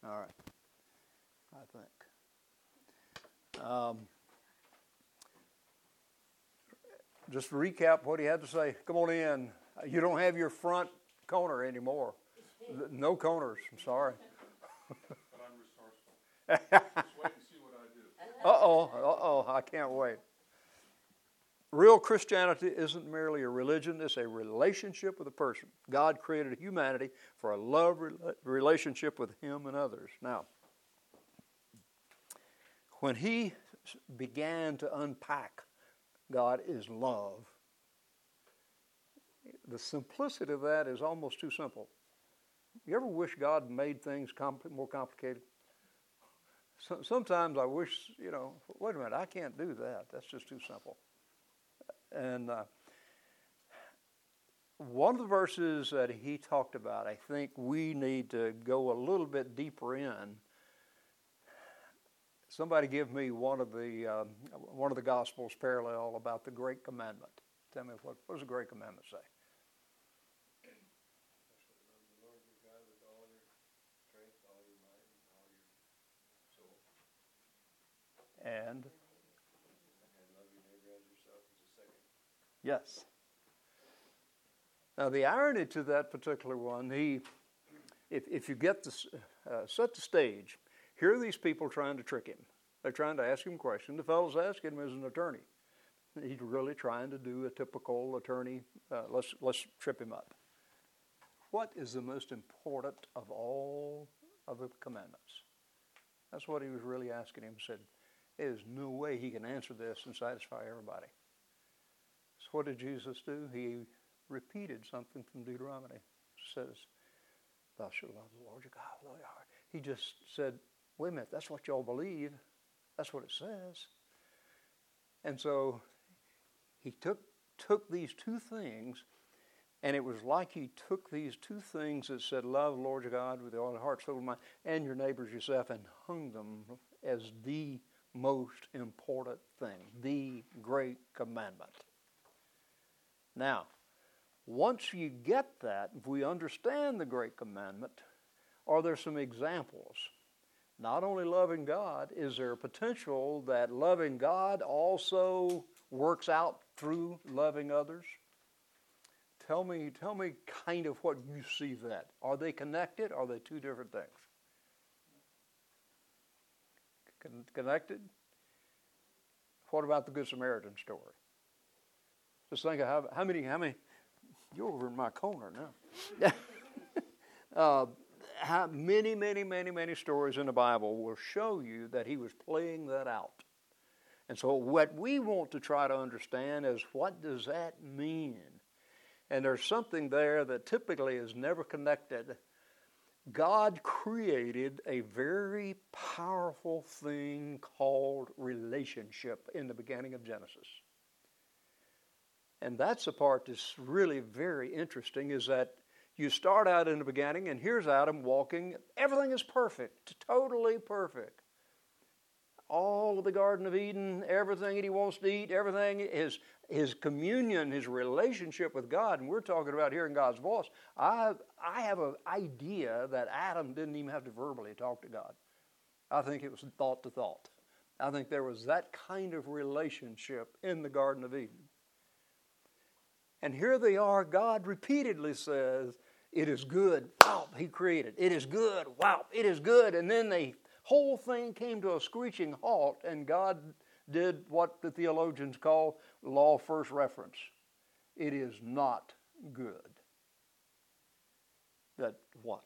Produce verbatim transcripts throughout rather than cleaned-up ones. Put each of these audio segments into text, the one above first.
All right. I think. Um, just to recap what he had to say. Come on in. You don't have your front corner anymore. No corners. I'm sorry. But I'm resourceful. Just wait and see what I do. Uh-oh. Uh-oh. I can't wait. Real Christianity isn't merely a religion. It's a relationship with a person. God created humanity for a love re- relationship with him and others. Now, when he began to unpack God is love, the simplicity of that is almost too simple. You ever wish God made things comp- more complicated? So, sometimes I wish, you know, wait a minute, I can't do that. That's just too simple. And uh, one of the verses that he talked about, I think we need to go a little bit deeper in. Somebody give me one of the um, one of the Gospels parallel about the Great Commandment. Tell me, what, what does the Great Commandment say? And yes. Now the irony to that particular one, he, if if you get this, uh, set the stage, here are these people trying to trick him. They're trying to ask him questions. The fellow's asking him as an attorney. He's really trying to do a typical attorney. Uh, let's let's trip him up. What is the most important of all of the commandments? That's what he was really asking him. He said, there's no way he can answer this and satisfy everybody. So what did Jesus do? He repeated something from Deuteronomy. It says, thou shalt love the Lord your God with all your heart. He just said, wait a minute, that's what y'all believe. That's what it says. And so he took took these two things, and it was like he took these two things that said, love the Lord your God with all your heart, soul, and mind, and your neighbors yourself, and hung them as the most important thing, the great commandment. Now, once you get that, if we understand the great commandment, are there some examples? Not only loving God, is there a potential that loving God also works out through loving others? Tell me, tell me kind of what you see that. Are they connected? Are they two different things? Con- connected? What about the Good Samaritan story? Just think of how, how many, how many, you're over in my corner now. uh, how many, many, many, many stories in the Bible will show you that he was playing that out. And so what we want to try to understand is, what does that mean? And there's something there that typically is never connected. God created a very powerful thing called relationship in the beginning of Genesis. And that's the part that's really very interesting, is that you start out in the beginning, and here's Adam walking. Everything is perfect, totally perfect. All of the Garden of Eden, everything that he wants to eat, everything, his, his communion, his relationship with God, and we're talking about hearing God's voice. I, I have an idea that Adam didn't even have to verbally talk to God. I think it was thought to thought. I think there was that kind of relationship in the Garden of Eden. And here they are, God repeatedly says, it is good. Wow, he created. It is good. Wow, it is good. And then the whole thing came to a screeching halt, and God did what the theologians call law of first reference. It is not good. That what?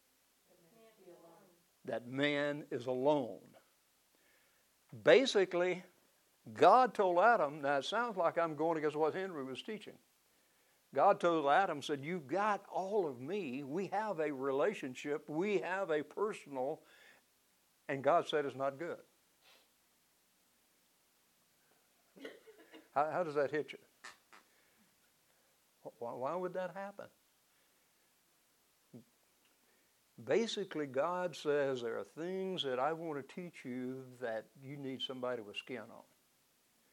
That man is alone. Basically, God told Adam, now it sounds like I'm going against what Henry was teaching. God told Adam, said, you've got all of me. We have a relationship. We have a personal, and God said it's not good. How, how does that hit you? Why, why would that happen? Basically, God says there are things that I want to teach you that you need somebody with skin on.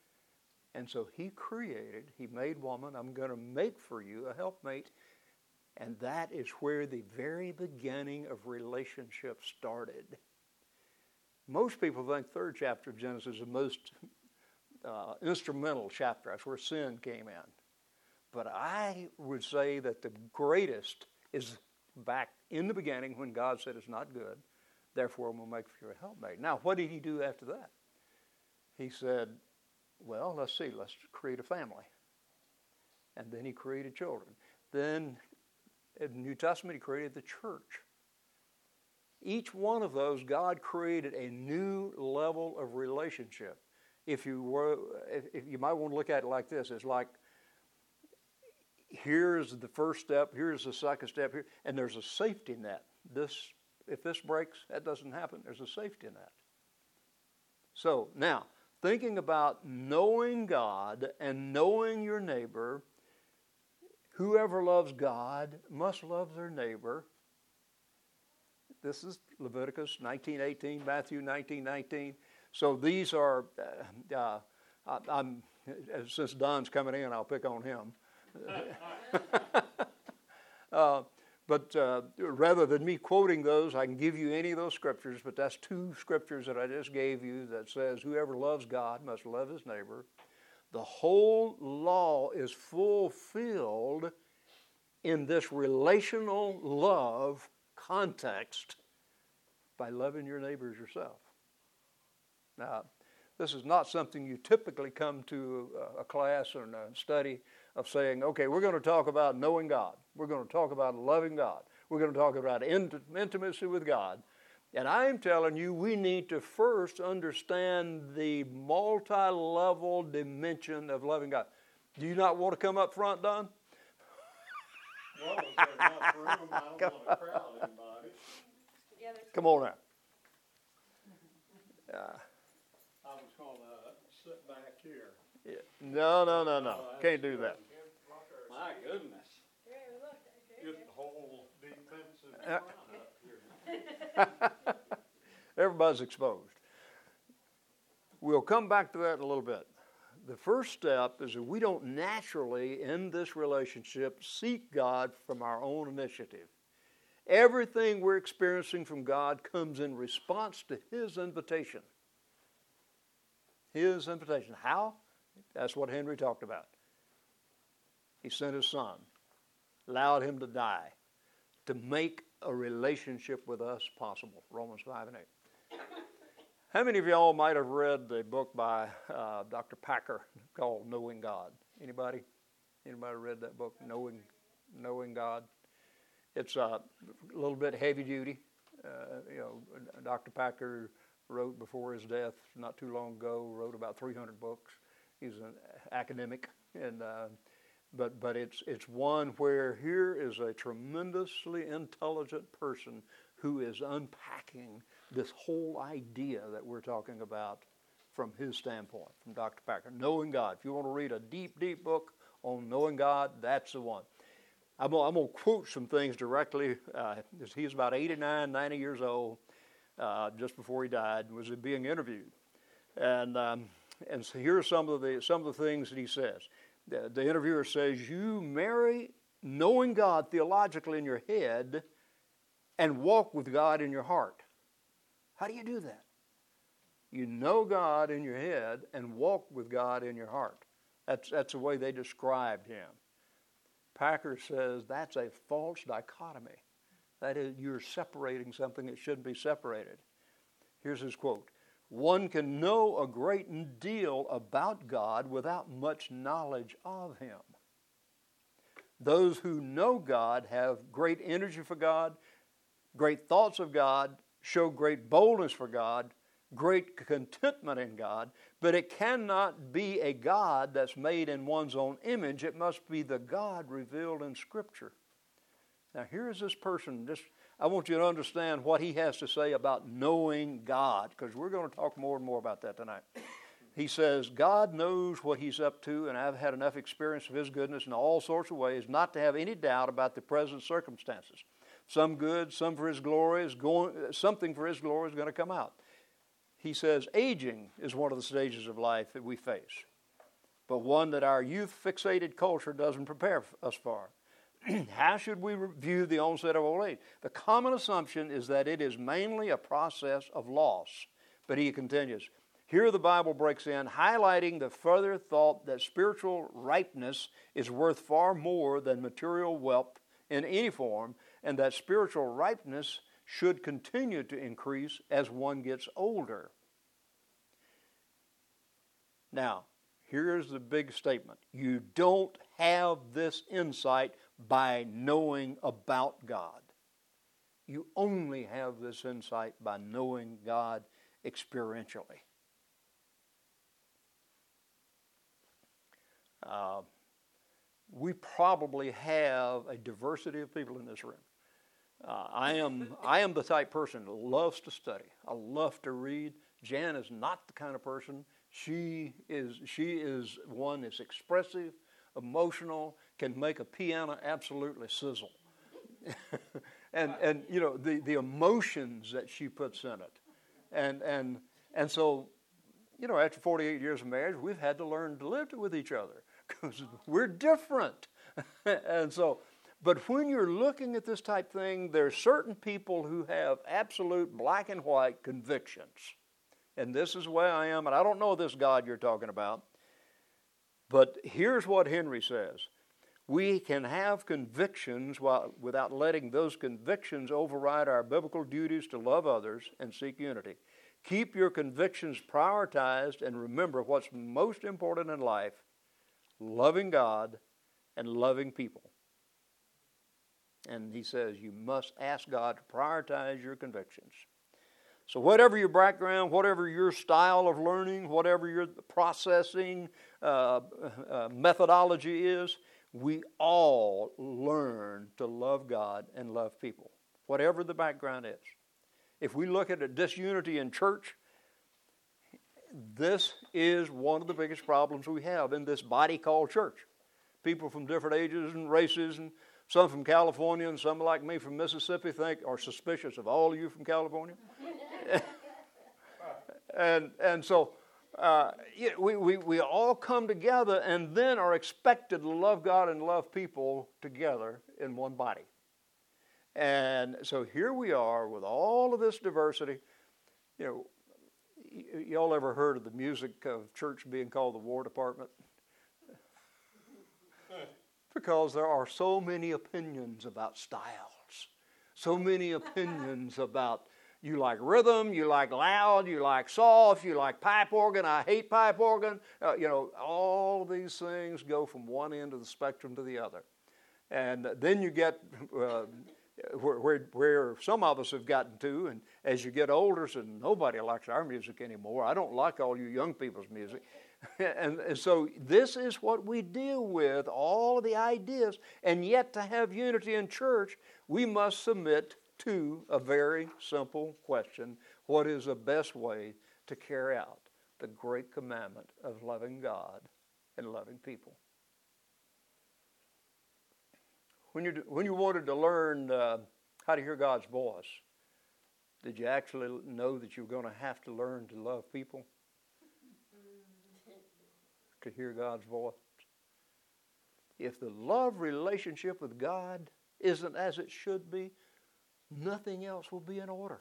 And so he created, he made woman, I'm going to make for you a helpmate. And that is where the very beginning of relationship started. Most people think third chapter of Genesis is the most uh, instrumental chapter. That's where sin came in. But I would say that the greatest is back in the beginning when God said it's not good. Therefore, I'm going to make you a helpmate. Now, what did he do after that? He said, well, let's see, let's create a family. And then he created children. Then in the New Testament, he created the church. Each one of those, God created a new level of relationship. If you were, if, if you might want to look at it like this, it's like here's the first step, here's the second step, here, and there's a safety net. This, if this breaks, that doesn't happen. There's a safety net. So now, thinking about knowing God and knowing your neighbor, whoever loves God must love their neighbor. This is Leviticus nineteen eighteen, Matthew nineteen nineteen. So these are, uh, uh, I, I'm, since Don's coming in, I'll pick on him. uh, but uh, rather than me quoting those, I can give you any of those scriptures, but that's two scriptures that I just gave you that says whoever loves God must love his neighbor. The whole law is fulfilled in this relational love context by loving your neighbors yourself. Now, this is not something you typically come to a, a class or a study of saying, okay, we're going to talk about knowing God. We're going to talk about loving God. We're going to talk about int- intimacy with God. And I'm telling you, we need to first understand the multi-level dimension of loving God. Do you not want to come up front, Don? Well, if there's not room, I don't want to crowd anybody. Come on now. Uh, I was going to sit back here. yeah. No, no, no, no. Oh, Can't do that. My goodness. Get the whole defensive front up here. Everybody's exposed. We'll come back to that in a little bit. The first step is that we don't naturally, in this relationship, seek God from our own initiative. Everything we're experiencing from God comes in response to His invitation. His invitation. How? That's what Henry talked about. He sent His Son, allowed Him to die, to make a relationship with us possible. Romans five and eight. How many of y'all might have read the book by uh, Doctor Packer called Knowing God? Anybody? Anybody read that book, Knowing, Knowing God? It's uh, a little bit heavy duty. Uh, you know, Doctor Packer wrote before his death not too long ago, wrote about three hundred books. He's an academic, and uh, but but it's it's one where here is a tremendously intelligent person who is unpacking this whole idea that we're talking about from his standpoint, from Doctor Packer. Knowing God. If you want to read a deep, deep book on knowing God, that's the one. I'm going, I'm going to quote some things directly. Uh, he was about eighty-nine, ninety years old, uh, just before he died, was being interviewed. And um, and so here are some of the some of the things that he says. The, the interviewer says, you marry knowing God theologically in your head and walk with God in your heart. How do you do that? You know God in your head and walk with God in your heart. That's, that's the way they described him. Packer says that's a false dichotomy. That is, you're separating something that shouldn't be separated. Here's his quote. One can know a great deal about God without much knowledge of Him. Those who know God have great energy for God, great thoughts of God, show great boldness for God, great contentment in God, but it cannot be a God that's made in one's own image. It must be the God revealed in Scripture. Now here is this person. Just, I want you to understand what he has to say about knowing God, because we're going to talk more and more about that tonight. He says, God knows what He's up to, and I've had enough experience of His goodness in all sorts of ways not to have any doubt about the present circumstances. Some good, some for His glory, is going, something for His glory is going to come out. He says, aging is one of the stages of life that we face, but one that our youth-fixated culture doesn't prepare us for. How should we view the onset of old age? The common assumption is that it is mainly a process of loss. But he continues, here the Bible breaks in, highlighting the further thought that spiritual ripeness is worth far more than material wealth in any form, and that spiritual ripeness should continue to increase as one gets older. Now, here's the big statement. You don't have this insight by knowing about God. You only have this insight by knowing God experientially. Uh, we probably have a diversity of people in this room. Uh, I am I am the type person that loves to study. I love to read. Jan is not the kind of person. She is she is one that's expressive, emotional, can make a piano absolutely sizzle. and and you know the, the emotions that she puts in it. And and and so, you know, after forty-eight years of marriage, we've had to learn to live with each other because we're different. And so, but when you're looking at this type thing, there are certain people who have absolute black and white convictions. And this is where I am, and I don't know this God you're talking about. But here's what Henry says. We can have convictions while, without letting those convictions override our biblical duties to love others and seek unity. Keep your convictions prioritized and remember what's most important in life, loving God and loving people. And he says you must ask God to prioritize your convictions. So whatever your background, whatever your style of learning, whatever your processing uh, uh, methodology is, we all learn to love God and love people, whatever the background is. If we look at a disunity in church, this is one of the biggest problems we have in this body called church. People from different ages and races, and some from California and some like me from Mississippi think are suspicious of all of you from California. and and so uh, yeah, we, we, we all come together and then are expected to love God and love people together in one body. And so here we are with all of this diversity. You know, y- y'all ever heard of the music of church being called the War Department? Because there are so many opinions about styles, so many opinions about you like rhythm, you like loud, you like soft, you like pipe organ, I hate pipe organ. Uh, you know, all these things go from one end of the spectrum to the other. And then you get uh, where, where, where some of us have gotten to, and as you get older, so nobody likes our music anymore. I don't like all you young people's music. And, and so this is what we deal with, all of the ideas. And yet to have unity in church, we must submit to a very simple question. What is the best way to carry out the great commandment of loving God and loving people? When you when you wanted to learn uh, how to hear God's voice, did you actually know that you were going to have to learn to love people? To hear God's voice? If the love relationship with God isn't as it should be, nothing else will be in order.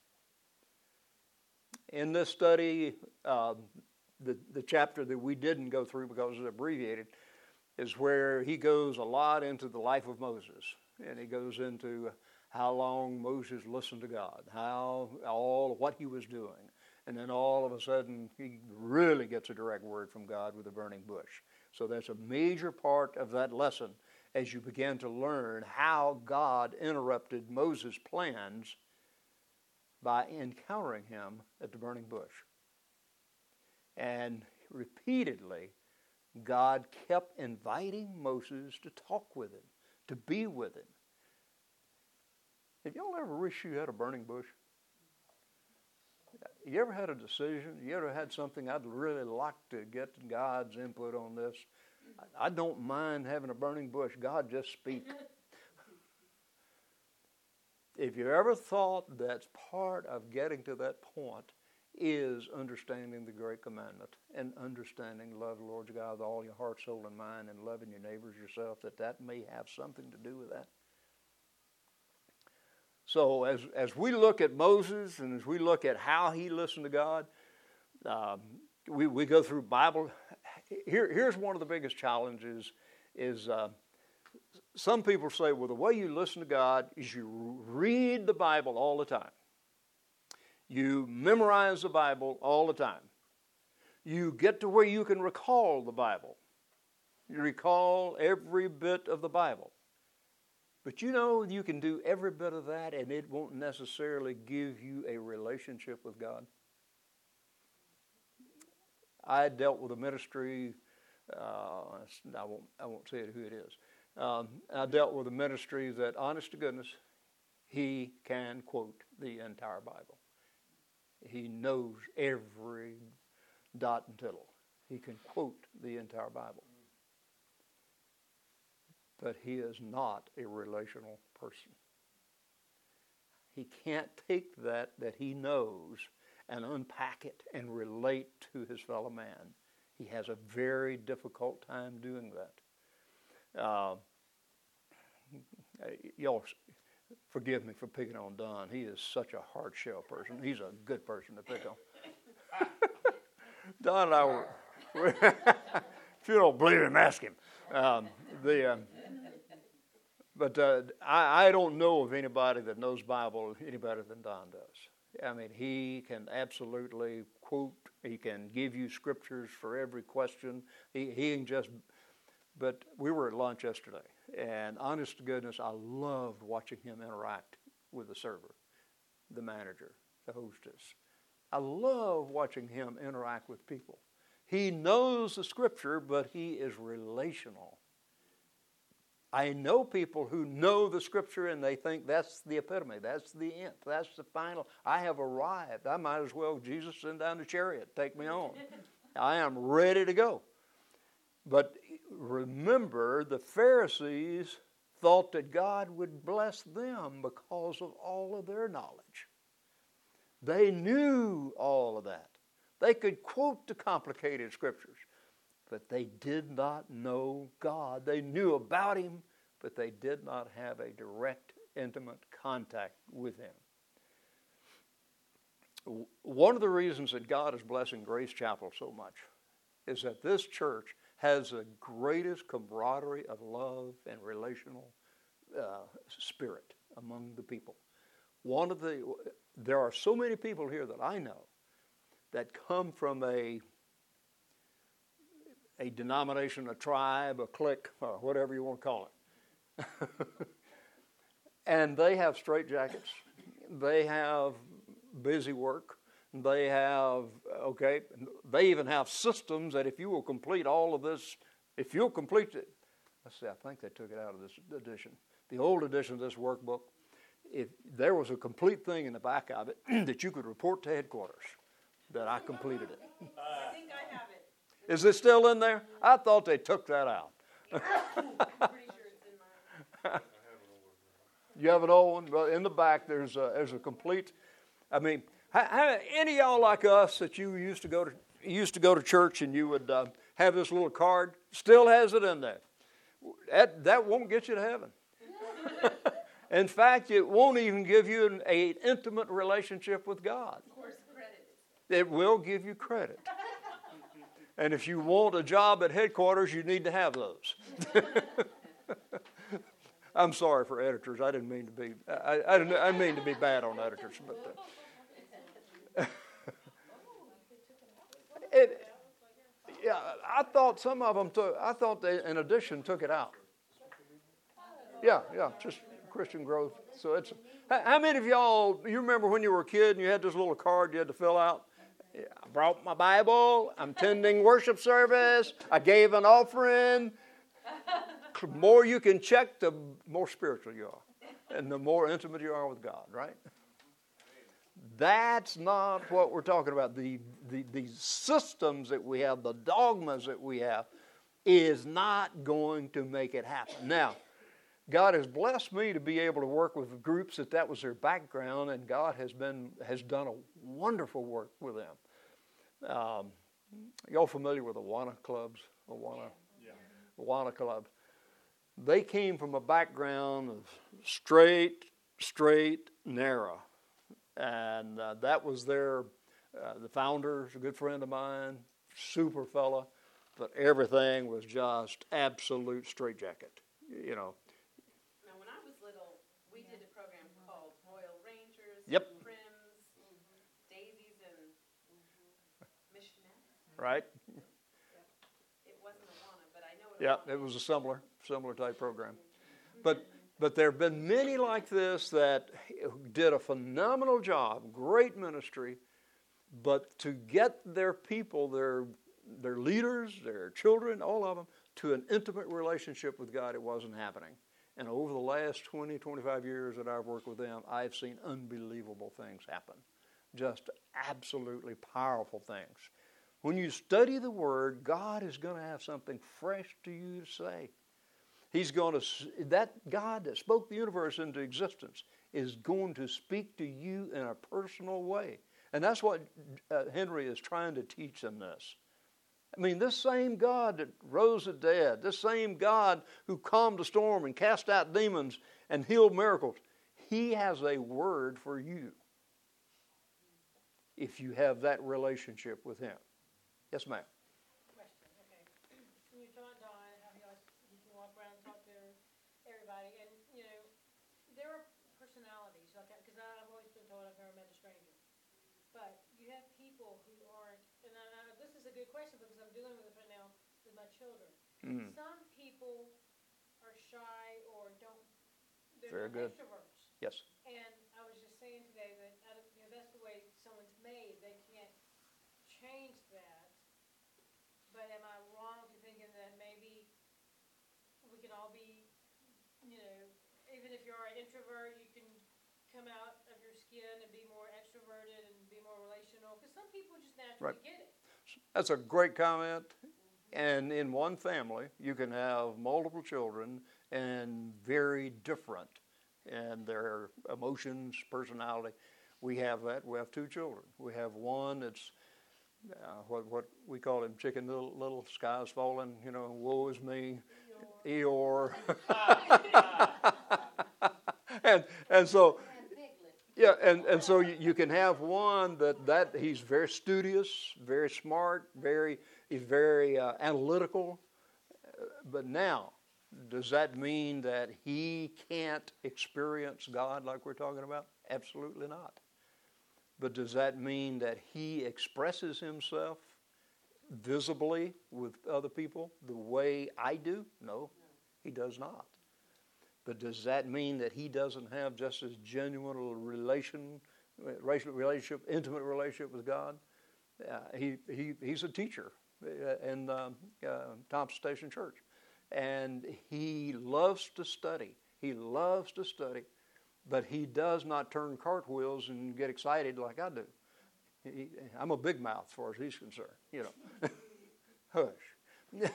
In this study, uh, the, the chapter that we didn't go through because it's abbreviated is where he goes a lot into the life of Moses. And he goes into how long Moses listened to God, how all what he was doing. And then all of a sudden, he really gets a direct word from God with a burning bush. So that's a major part of that lesson as you begin to learn how God interrupted Moses' plans by encountering him at the burning bush. And repeatedly, God kept inviting Moses to talk with him, to be with him. Have y'all ever wished you had a burning bush? You ever had a decision? You ever had something I'd really like to get God's input on this? I don't mind having a burning bush. God, just speak. If you ever thought that's part of getting to that point is understanding the great commandment and understanding love the Lord your God with all your heart, soul, and mind, and loving your neighbors yourself, that that may have something to do with that. So as as we look at Moses and as we look at how he listened to God, um, we, we go through Bible. Here, here's one of the biggest challenges is uh, some people say, well, the way you listen to God is you read the Bible all the time. You memorize the Bible all the time. You get to where you can recall the Bible. You recall every bit of the Bible. But you know you can do every bit of that and it won't necessarily give you a relationship with God. I dealt with a ministry, uh, I won't, I won't say who it is. Um, I dealt with a ministry that, honest to goodness, he can quote the entire Bible. He knows every dot and tittle. He can quote the entire Bible. But he is not a relational person. He can't take that that he knows and unpack it and relate to his fellow man. He has a very difficult time doing that. Uh, y'all forgive me for picking on Don. He is such a hard shell person. He's a good person to pick on. Don and I were, if you don't believe him, ask him. Um, the, um, but uh, I, I don't know of anybody that knows Bible any better than Don does. I mean, he can absolutely quote. He can give you scriptures for every question. He, he can just, but we were at lunch yesterday, and honest to goodness, I loved watching him interact with the server, the manager, the hostess. I love watching him interact with people. He knows the scripture, but he is relational. I know people who know the scripture and they think that's the epitome, that's the end, that's the final. I have arrived. I might as well, Jesus, send down the chariot, take me on. I am ready to go. But remember, the Pharisees thought that God would bless them because of all of their knowledge. They knew all of that. They could quote the complicated scriptures, but they did not know God. They knew about Him, but they did not have a direct, intimate contact with Him. One of the reasons that God is blessing Grace Chapel so much is that this church has the greatest camaraderie of love and relational uh, spirit among the people. One of the, there are so many people here that I know that come from a a denomination, a tribe, a clique, or whatever you want to call it. And they have straitjackets. They have busy work. They have, okay, they even have systems that if you will complete all of this, if you'll complete it, let's see, I think they took it out of this edition. The old edition of this workbook, if there was a complete thing in the back of it that you could report to headquarters that I completed it. I think I have it. Is it still in there? I thought they took that out. I'm pretty sure it's in mine. You have an old one? Well, in the back, there's a, there's a complete. I mean, how, how, any of y'all like us that you used to go to used to go to church and you would uh, have this little card? Still has it in there. That that won't get you to heaven. In fact, it won't even give you an a intimate relationship with God. Of course, credit. It will give you credit. And if you want a job at headquarters, you need to have those. I'm sorry for editors. I didn't mean to be. I, I didn't. I didn't mean to be bad on editors, but uh, it. Yeah, I thought some of them took. I thought they, in addition, took it out. Yeah, yeah, just Christian growth. So it's. How many of y'all? You remember when you were a kid and you had this little card you had to fill out? I brought my Bible. I'm attending worship service. I gave an offering. The more you can check, the more spiritual you are. And the more intimate you are with God, right? That's not what we're talking about. The, the, the systems that we have, the dogmas that we have, is not going to make it happen. Now, God has blessed me to be able to work with groups that that was their background, and God has been has done a wonderful work with them. Um, y'all familiar with Awana clubs? Awana, Yeah. Awana club. They came from a background of straight, straight, narrow, and uh, that was their. Uh, the founder is a good friend of mine, super fella, but everything was just absolute straitjacket, you know. Now, when I was little, we did a program called Royal Rangers, Yep. Prims, Daisies, and Missionaries. Right? It wasn't Awana, but I know it. Yeah, it was a similar, similar type program. But but there have been many like this that did a phenomenal job, great ministry, but to get their people, their their leaders, their children, all of them, to an intimate relationship with God, it wasn't happening. And over the last twenty, twenty-five years that I've worked with them, I've seen unbelievable things happen. Just absolutely powerful things. When you study the Word, God is going to have something fresh to you to say. He's going to, that God that spoke the universe into existence is going to speak to you in a personal way. And that's what uh, Henry is trying to teach in this. I mean, this same God that rose the dead, this same God who calmed the storm and cast out demons and healed miracles, He has a word for you if you have that relationship with Him. Yes, ma'am. Question, okay. When you taught Don how he always, he can walk around and talk to everybody, and, you know, there are personalities, like, because I've always been told I've never met a stranger. But you have people who aren't, and I, I, this is a good question because I'm dealing with this right now with my children. Mm. Some people are shy or don't, they're Very not good. extroverts. Yes. And I was just saying today that, I don't- you know, that's the way someone's made. They can't change that. But am I wrong to thinking that maybe we can all be, you know, even if you're an introvert, you can come out of your skin and be more extroverted and be more relational? Because some people just naturally Right. get it. That's a great comment. And in one family, you can have multiple children and very different in their emotions, personality. We have that. We have two children. We have one that's uh, what what we call him Chicken Little, little Sky's Falling, you know, woe is me, Eeyore. and and so yeah, and, and so you, you can have one that, that he's very studious, very smart, very he's very uh, analytical. But now, does that mean that he can't experience God like we're talking about? Absolutely not. But does that mean that he expresses himself visibly with other people the way I do? No, he does not. But does that mean that he doesn't have just as genuine a relation, relationship, intimate relationship with God? Uh, he, he he's a teacher in um, uh, Thompson Station Church, and he loves to study. He loves to study, but he does not turn cartwheels and get excited like I do. He, I'm a big mouth as far as he's concerned, you know. Hush. The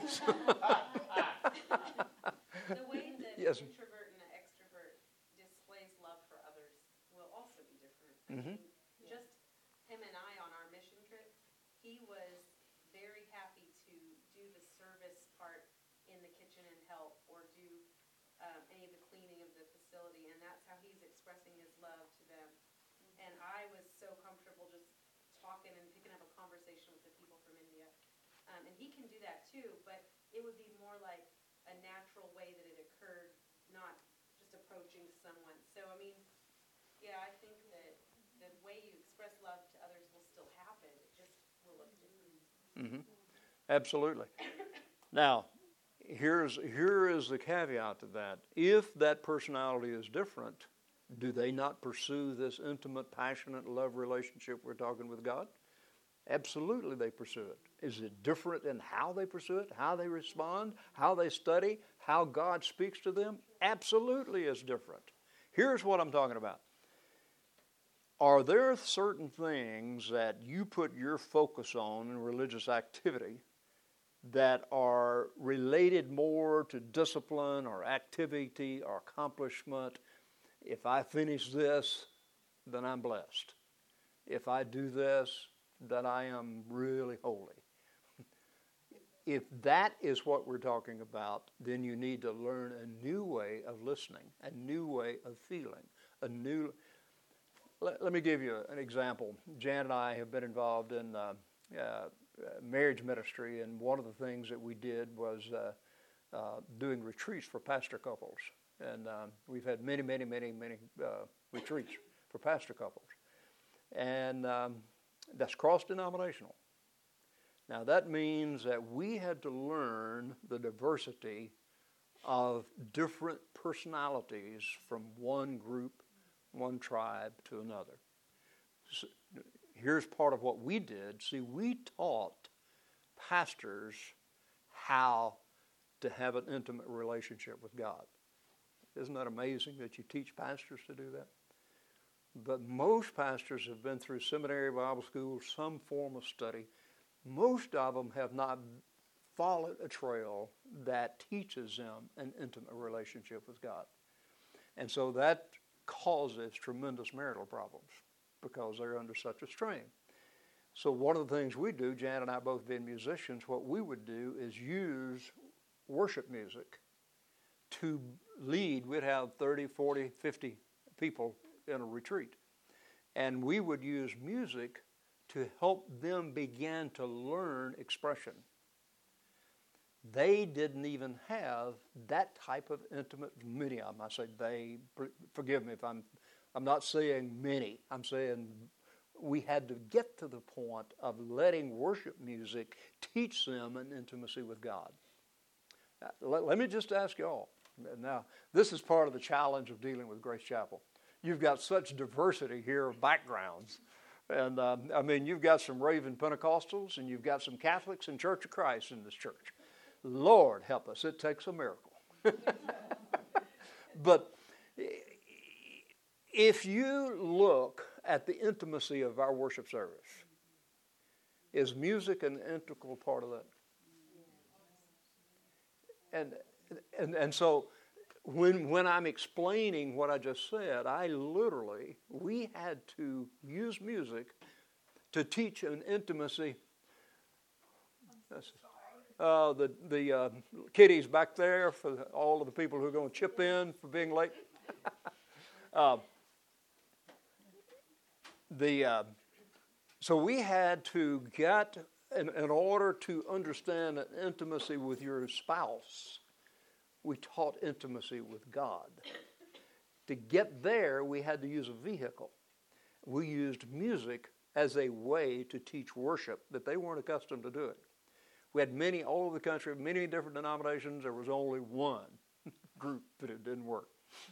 way that Yes. an introvert and an extrovert displays love for others will also be different. I Mhm. mean, just him and I on our mission trip, he was very happy to do the service part in the kitchen and help, or do um, any of the cleaning of the facility, and that's how he's expressing his love to them. And I was so comfortable just talking and picking up a conversation with the people from India. Um, and he can do that too, but it would be more like a natural way that it occurred, not just approaching someone. So, I mean, yeah, I think that the way you express love to others will still happen. It just will look different. Mm-hmm. Absolutely. Now, here's here is the caveat to that. If that personality is different, do they not pursue this intimate, passionate love relationship we're talking with God? Absolutely, they pursue it. Is it different in how they pursue it, how they respond, how they study, how God speaks to them? Absolutely is different. Here's what I'm talking about. Are there certain things that you put your focus on in religious activity that are related more to discipline or activity or accomplishment. If I finish this, then I'm blessed. If I do this, then I am really holy. If that is what we're talking about, then you need to learn a new way of listening, a new way of feeling, a new... Let, let me give you an example. Jan and I have been involved in uh, uh, marriage ministry, and one of the things that we did was uh, uh, doing retreats for pastor couples. And um, we've had many, many, many, many uh, retreats for pastor couples. And um, that's cross-denominational. Now, that means that we had to learn the diversity of different personalities from one group, one tribe to another. So here's part of what we did. See, we taught pastors how to have an intimate relationship with God. Isn't that amazing that you teach pastors to do that? But most pastors have been through seminary, Bible school, some form of study. Most of them have not followed a trail that teaches them an intimate relationship with God. And so that causes tremendous marital problems because they're under such a strain. So one of the things we do, Jan and I both being musicians, what we would do is use worship music to lead. We'd have thirty, forty, fifty people in a retreat. And we would use music to help them begin to learn expression. They didn't even have that type of intimate, many of them, I say they, forgive me if I'm, I'm not saying many, I'm saying we had to get to the point of letting worship music teach them an intimacy with God. Let, let me just ask you all. Now, this is part of the challenge of dealing with Grace Chapel. You've got such diversity here of backgrounds. And, uh, I mean, you've got some raving Pentecostals, and you've got some Catholics and Church of Christ in this church. Lord help us, it takes a miracle. But if you look at the intimacy of our worship service, is music an integral part of that? And and and so when when I'm explaining what I just said, I literally, we had to use music to teach an intimacy. Uh, the the uh, kiddies back there, for all of the people who are going to chip in for being late. uh, the uh, so we had to get, in, in order to understand an intimacy with your spouse, we taught intimacy with God. To get there, we had to use a vehicle. We used music as a way to teach worship that they weren't accustomed to doing. We had many all over the country, many different denominations. There was only one group that it didn't work.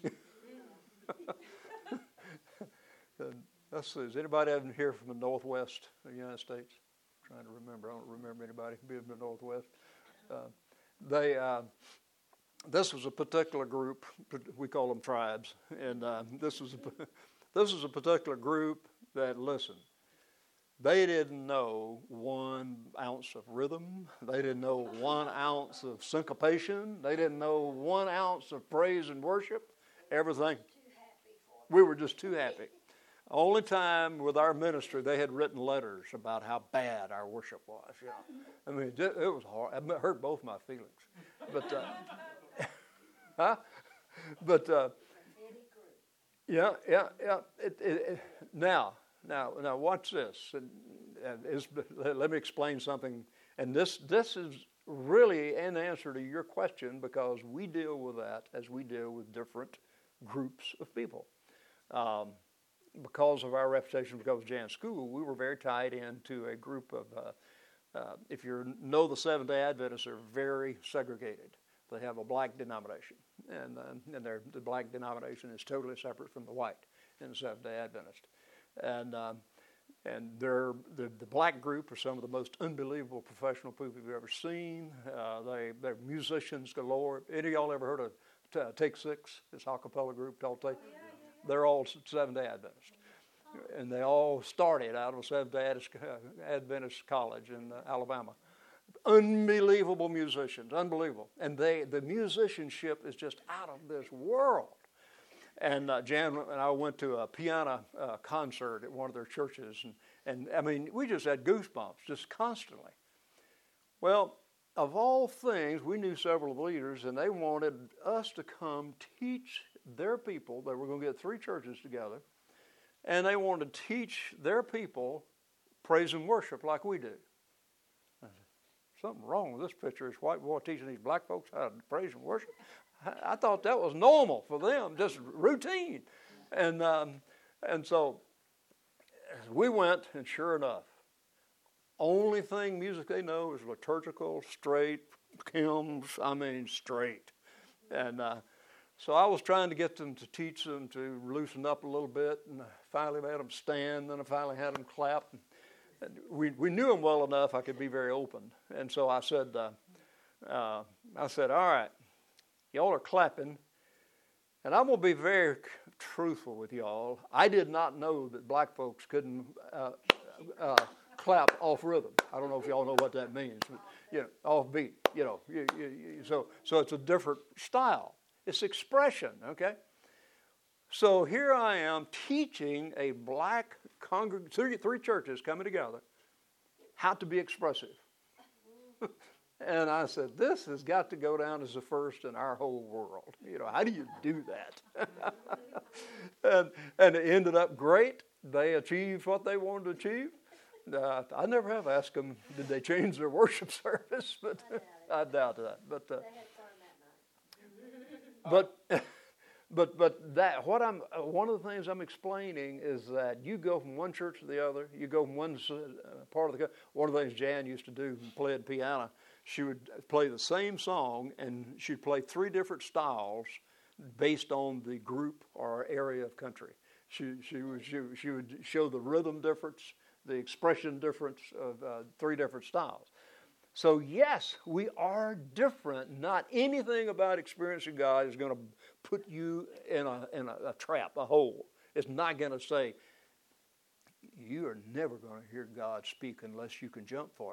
Let's see, is anybody ever here from the Northwest of the United States? I'm trying to remember. I don't remember anybody being from the Northwest. Uh, they, uh, this was a particular group. We call them tribes, and uh, this was a, this was a particular group that listened. They didn't know one ounce of rhythm. They didn't know one ounce of syncopation. They didn't know one ounce of praise and worship. Everything. We were just too happy. Only time with our ministry, they had written letters about how bad our worship was. You know, I mean, it, it was hard. It hurt both my feelings. But, uh, huh? But uh, yeah, yeah, yeah. It, it, it, now. Now, now, watch this. And, and is, let me explain something. And this, this is really an answer to your question, because we deal with that as we deal with different groups of people. Um, because of our reputation, because of Jan's school, we were very tied into a group of. Uh, uh, if you know, the Seventh-day Adventists are very segregated. They have a black denomination, and uh, and their the black denomination is totally separate from the white in the Seventh-day Adventist. And um, and they're, the the black group are some of the most unbelievable professional people you've ever seen. Uh, they they're musicians galore. Any of y'all ever heard of t- Take Six? This a cappella group called Take. Oh, yeah, yeah. They're all Seventh-day Adventists, oh. And they all started out of Seventh-day Adventist College in uh, Alabama, Unbelievable musicians, unbelievable. And they, the musicianship is just out of this world. And uh, Jan and I went to a piano uh, concert at one of their churches. And, and, I mean, we just had goosebumps just constantly. Well, of all things, we knew several of the leaders, and they wanted us to come teach their people. They were going to get three churches together. And they wanted to teach their people praise and worship like we do. I said, something wrong with this picture. This white boy teaching these black folks how to praise and worship. I, I thought that was normal for them, just routine. And um, and so we went, and sure enough, only thing music they know is liturgical, straight, hymns, I mean straight. And uh, so I was trying to get them to teach them to loosen up a little bit, and I finally made them stand, then I finally had them clap. And we we knew them well enough I could be very open. And so I said, uh, uh, I said, all right, y'all are clapping, and I'm going to be very truthful with y'all. I did not know that black folks couldn't uh, uh, clap off rhythm. I don't know if y'all know what that means. But, you know, off beat. You know, you, you, you, so so it's a different style. It's expression, okay? So here I am teaching a black congreg- three, three churches coming together how to be expressive. And I said, this has got to go down as the first in our whole world. You know, how do you do that? and, and it ended up great. They achieved what they wanted to achieve. Uh, I never have asked them, did they change their worship service? But I doubt that. But uh, but but but that what I'm uh, one of the things I'm explaining is that you go from one church to the other. You go from one uh, part of the one of the things Jan used to do, played piano. She would play the same song, and she'd play three different styles based on the group or area of country. She she would she, she would show the rhythm difference, the expression difference of uh, three different styles. So yes, we are different. Not anything about experiencing God is going to put you in a in a, a trap, a hole. It's not going to say, you are never going to hear God speak unless you can jump for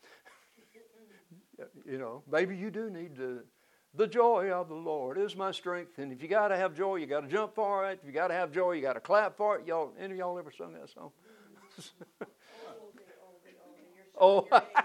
it. You know, maybe you do need to. The joy of the Lord is my strength. And if you got to have joy, you got to jump for it. If you got to have joy, you got to clap for it. Y'all, any of y'all ever sung that song? Oh.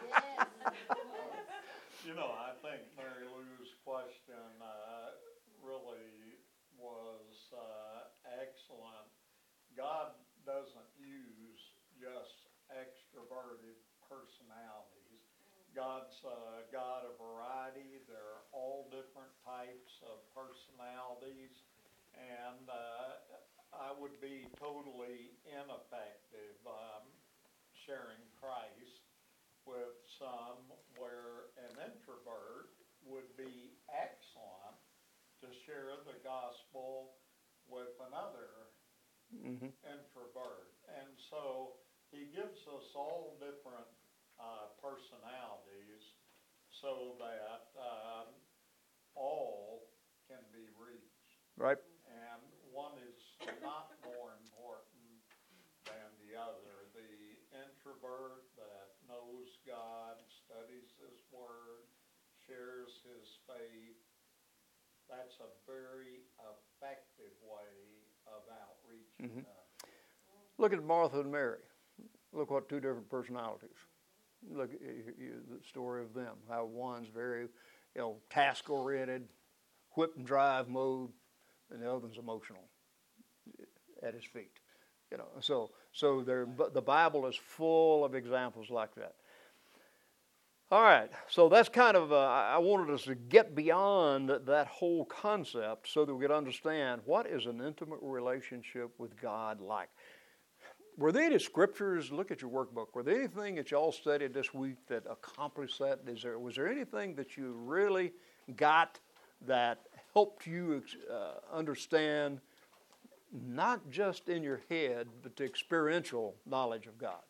You know, I think Mary Lou's question uh, really was uh, excellent. God doesn't use just extroverted personalities. God's a God of variety. There are all different types of personalities, and uh, I would be totally ineffective um, sharing Christ with some where an introvert would be excellent to share the gospel with another mm-hmm. introvert. And so he gives us all different uh, personalities so that um, all can be reached. Right. And one is not more important than the other. The introvert that knows God, studies His Word, shares His faith, that's a very effective way of outreach. Mm-hmm. Look at Martha and Mary. Look what two different personalities. Look at the story of them. How one's very, you know, task-oriented, whip and drive mode, and the other one's emotional at his feet. You know, so so there. The Bible is full of examples like that. All right, so that's kind of. Uh, I wanted us to get beyond that whole concept so that we could understand what is an intimate relationship with God like. Were there any scriptures? Look at your workbook. Were there anything that y'all studied this week that accomplished that? Is there was there anything that you really got that helped you uh, understand? Not just in your head, but the experiential knowledge of God.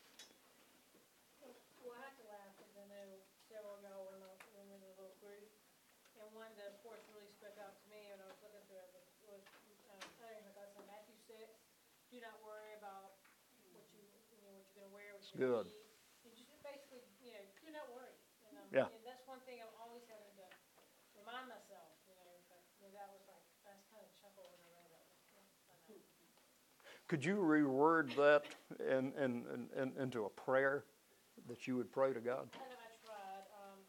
Well, I have to laugh because I know several of y'all were in a, were in a little group, and one that, of course, really stuck out to me when I was looking through it was, was um, I don't even know, it's in Matthew six. Do not worry about what you, you know, what you're going to wear, what you're going to eat. And just basically, you know, do not worry. Yeah. and that's one thing I'm always having to remind myself, you know, but, you know, that was like, I was kind of chuckle when I read that. I know. Could you reword that in, in, in, in, into a prayer that you would pray to God? I know I tried, um,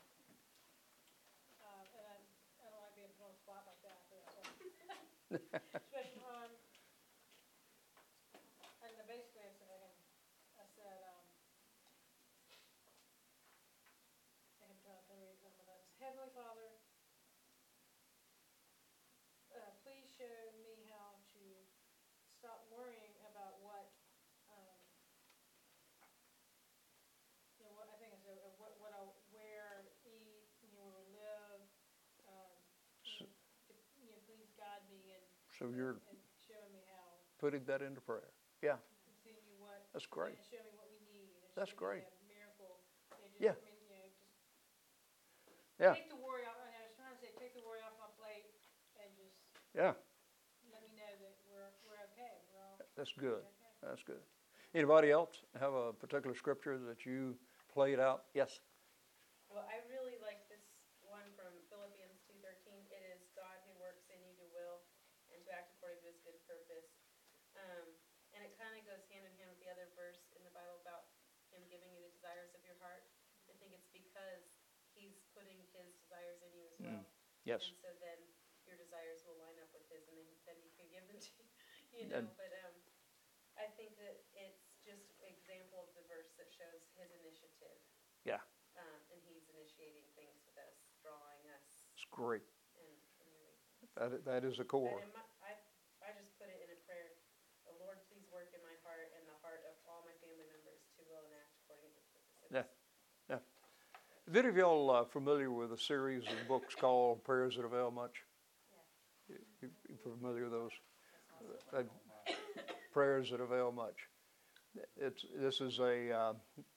uh, and I, I don't like being put on the spot like that, but, uh, especially, um, and the basically I said, I can, I said, um, I can tell, tell me, tell me that, Heavenly Father, uh, please show me how to stop worrying about what, um, you know, what, I think it's, uh, what, what I wear, eat, you know, where we live, um, you know, to, you know, please guide me and, So you're and showing me how, putting that into prayer. Yeah, and seeing you what. that's great. And show me what we need, and That's show me great. a miracle, and just, Yeah. I mean, you know, just Yeah, take the worry off, and I was trying to say, take the worry off my plate, and just yeah, let me know that we're, we're okay, we're all, that's good. okay. That's good. Anybody else have a particular scripture that you played out? Yes. Well, I really like this one from Philippians two thirteen. It is God who works in you to will and to act according to his good purpose. Um, and it kind of goes hand in hand with the other verse in the Bible about him giving you the desires of your heart. I think it's because he's putting his desires in you as well. Yes. And so then your desires will line up with his, and then, then he can give them to you. You know, And- but um, I think that it's just an example of the verse that shows his initiative. Yeah. Um, and he's initiating things with us, drawing us, It's great. and, and really. That, that is the core. And in my, I, I just put it in a prayer. The Lord, please work in my heart and the heart of all my family members to will and act according to his purposes. Yeah. Yeah. Is any of y'all uh, familiar with a series of books called Prayers That Avail Much? Yeah. You, you familiar with those? Uh, Prayers That Avail Much. It's this is a. Uh,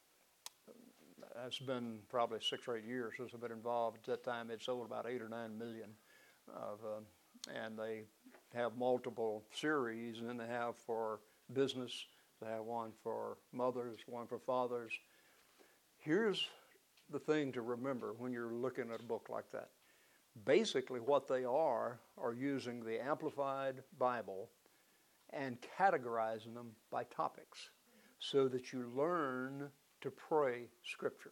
it's been probably six or eight years since I've been involved. At that time, it sold about eight or nine million of, uh, and they have multiple series, and then they have for business. They have one for mothers, one for fathers. Here's the thing to remember when you're looking at a book like that. Basically, what they are are using the Amplified Bible and categorizing them by topics so that you learn to pray Scripture.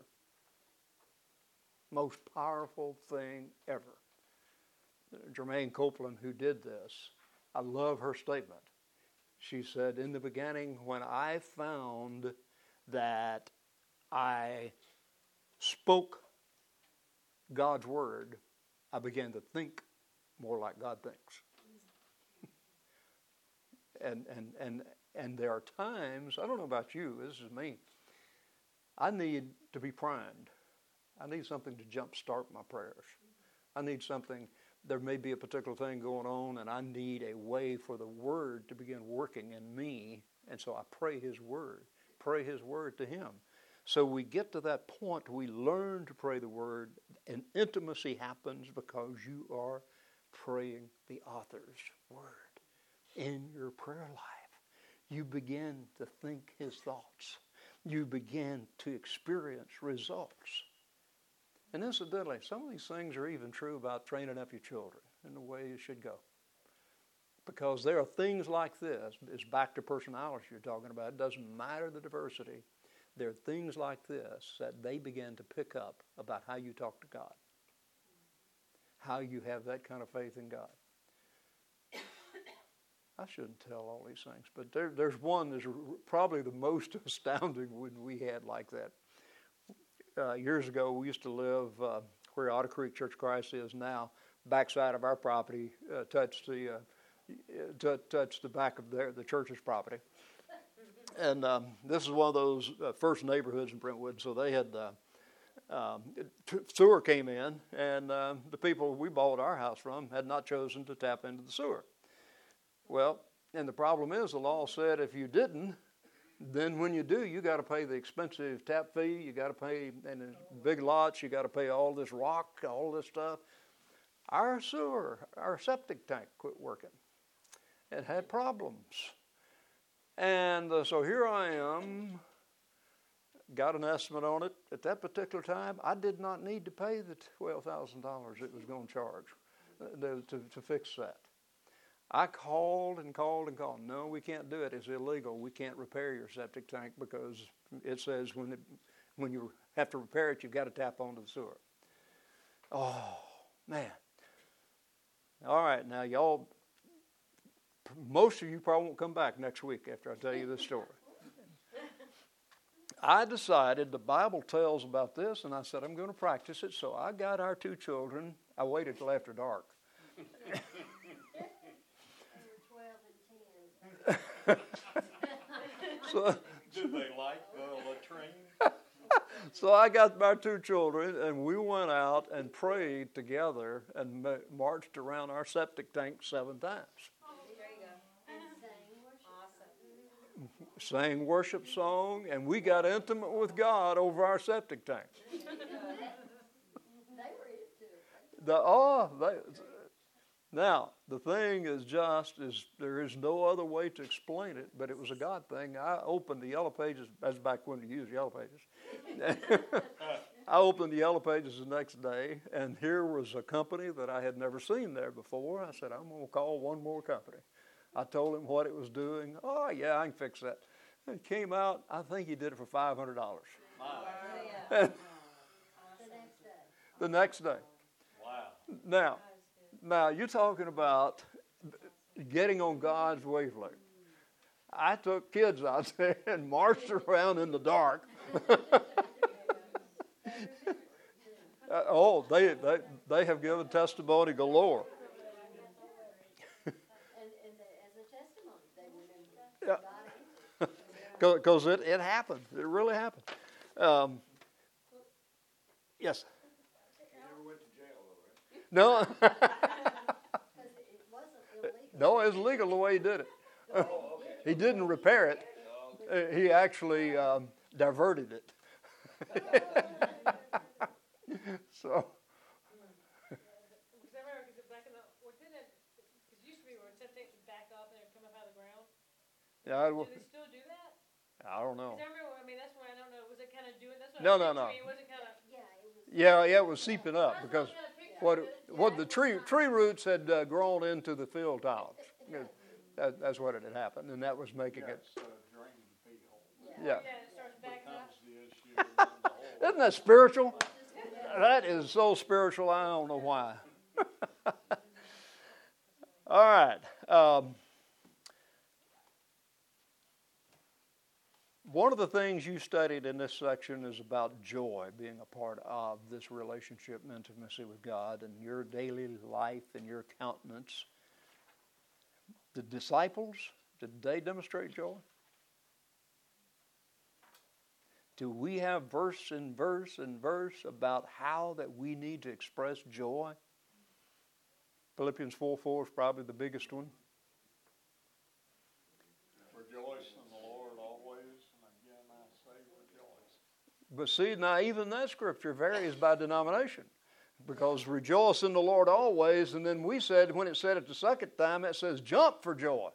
Most powerful thing ever. Jermaine Copeland, who did this, I love her statement. She said, in the beginning, when I found that I spoke God's word, I began to think more like God thinks. and and and and there are times, I don't know about you, this is me, I need to be primed. I need something to jumpstart my prayers. I need something, there may be a particular thing going on, and I need a way for the Word to begin working in me, and so I pray His Word, pray His Word to Him. So we get to that point, we learn to pray the Word, and intimacy happens because you are praying the author's Word in your prayer life. You begin to think His thoughts. You begin to experience results. And incidentally, some of these things are even true about training up your children in the way you should go. Because there are things like this, it's back to personality you're talking about, it doesn't matter the diversity. There are things like this that they begin to pick up about how you talk to God. How you have that kind of faith in God. I shouldn't tell all these things, but there, there's one that's probably the most astounding one we had like that. Uh, years ago, we used to live uh, where Otter Creek Church of Christ is now. Backside of our property uh, touched the uh, t- touched the back of their, the church's property, and um, this is one of those uh, first neighborhoods in Brentwood. So they had uh, um, t- sewer came in, and uh, the people we bought our house from had not chosen to tap into the sewer. Well, and the problem is the law said if you didn't, then when you do, you got to pay the expensive tap fee. You got to pay, and in big lots, you got to pay all this rock, all this stuff. Our sewer, our septic tank quit working. It had problems. And uh, so here I am got an estimate on it. At that particular time, I did not need to pay the twelve thousand dollars it was going to charge uh, to, to, to fix that. I called and called and called. No, we can't do it. It's illegal. We can't repair your septic tank because it says when it, when you have to repair it, you've got to tap onto the sewer. Oh, man. All right, now y'all, most of you probably won't come back next week after I tell you this story. I decided the Bible tells about this, and I said, I'm going to practice it. So I got our two children. I waited till after dark. So, Did they like the latrine? so I got my two children, and we went out and prayed together and ma- marched around our septic tank seven times. There you go. Awesome. Sang worship song, and we got intimate with God over our septic tank. The oh, they, now the thing is just is there is no other way to explain it, but it was a God thing. I opened the Yellow Pages. That's back when you used Yellow Pages. I opened the Yellow Pages the next day, and here was a company that I had never seen there before. I said, I'm going to call one more company. I told him what it was doing. Oh, yeah, I can fix that. It came out, I think he did it for five hundred dollars. Wow. Yeah. The next day. Wow. Now, now you're talking about getting on God's wavelength. I took kids out there and marched around in the dark. Uh, oh, they, they they have given testimony galore. And, and as a testimony, they remember Yeah. God. Because it, it happened. It really happened. Um, yes? You never went to jail, though, right? No. Because it wasn't illegal. No, it was legal the way he did it. He didn't repair it. Uh, He actually um, diverted it. So, Because I remember, because back in the, well, didn't it, because it used to be where septic would back up and it'd come up out of the ground. yeah, I, Do they still do that? I don't know. Because I remember, I mean, that's when I don't know, was it kind of doing, that's what No, I'm no, no. picturing, was it kind of? Yeah, it was. Yeah, yeah, it was seeping up because what what the tree tree roots had uh, grown into the field tiles. That, that's what it had happened, and that was making it. It's a drain pee hole. Yeah, Yeah, and it starts backing up. Becomes the issue. and the whole- isn't that spiritual? That is so spiritual. I don't know why. All right. Um, one of the things you studied in this section is about joy being a part of this relationship and intimacy with God and your daily life and your countenance. The disciples, did they demonstrate joy? Do we have verse and verse and verse about how that we need to express joy? Philippians four four is probably the biggest one. Rejoice in the Lord always, and again I say rejoice. But see, now even that scripture varies by denomination. Because rejoice in the Lord always, and then we said, when it said it the second time, it says jump for joy.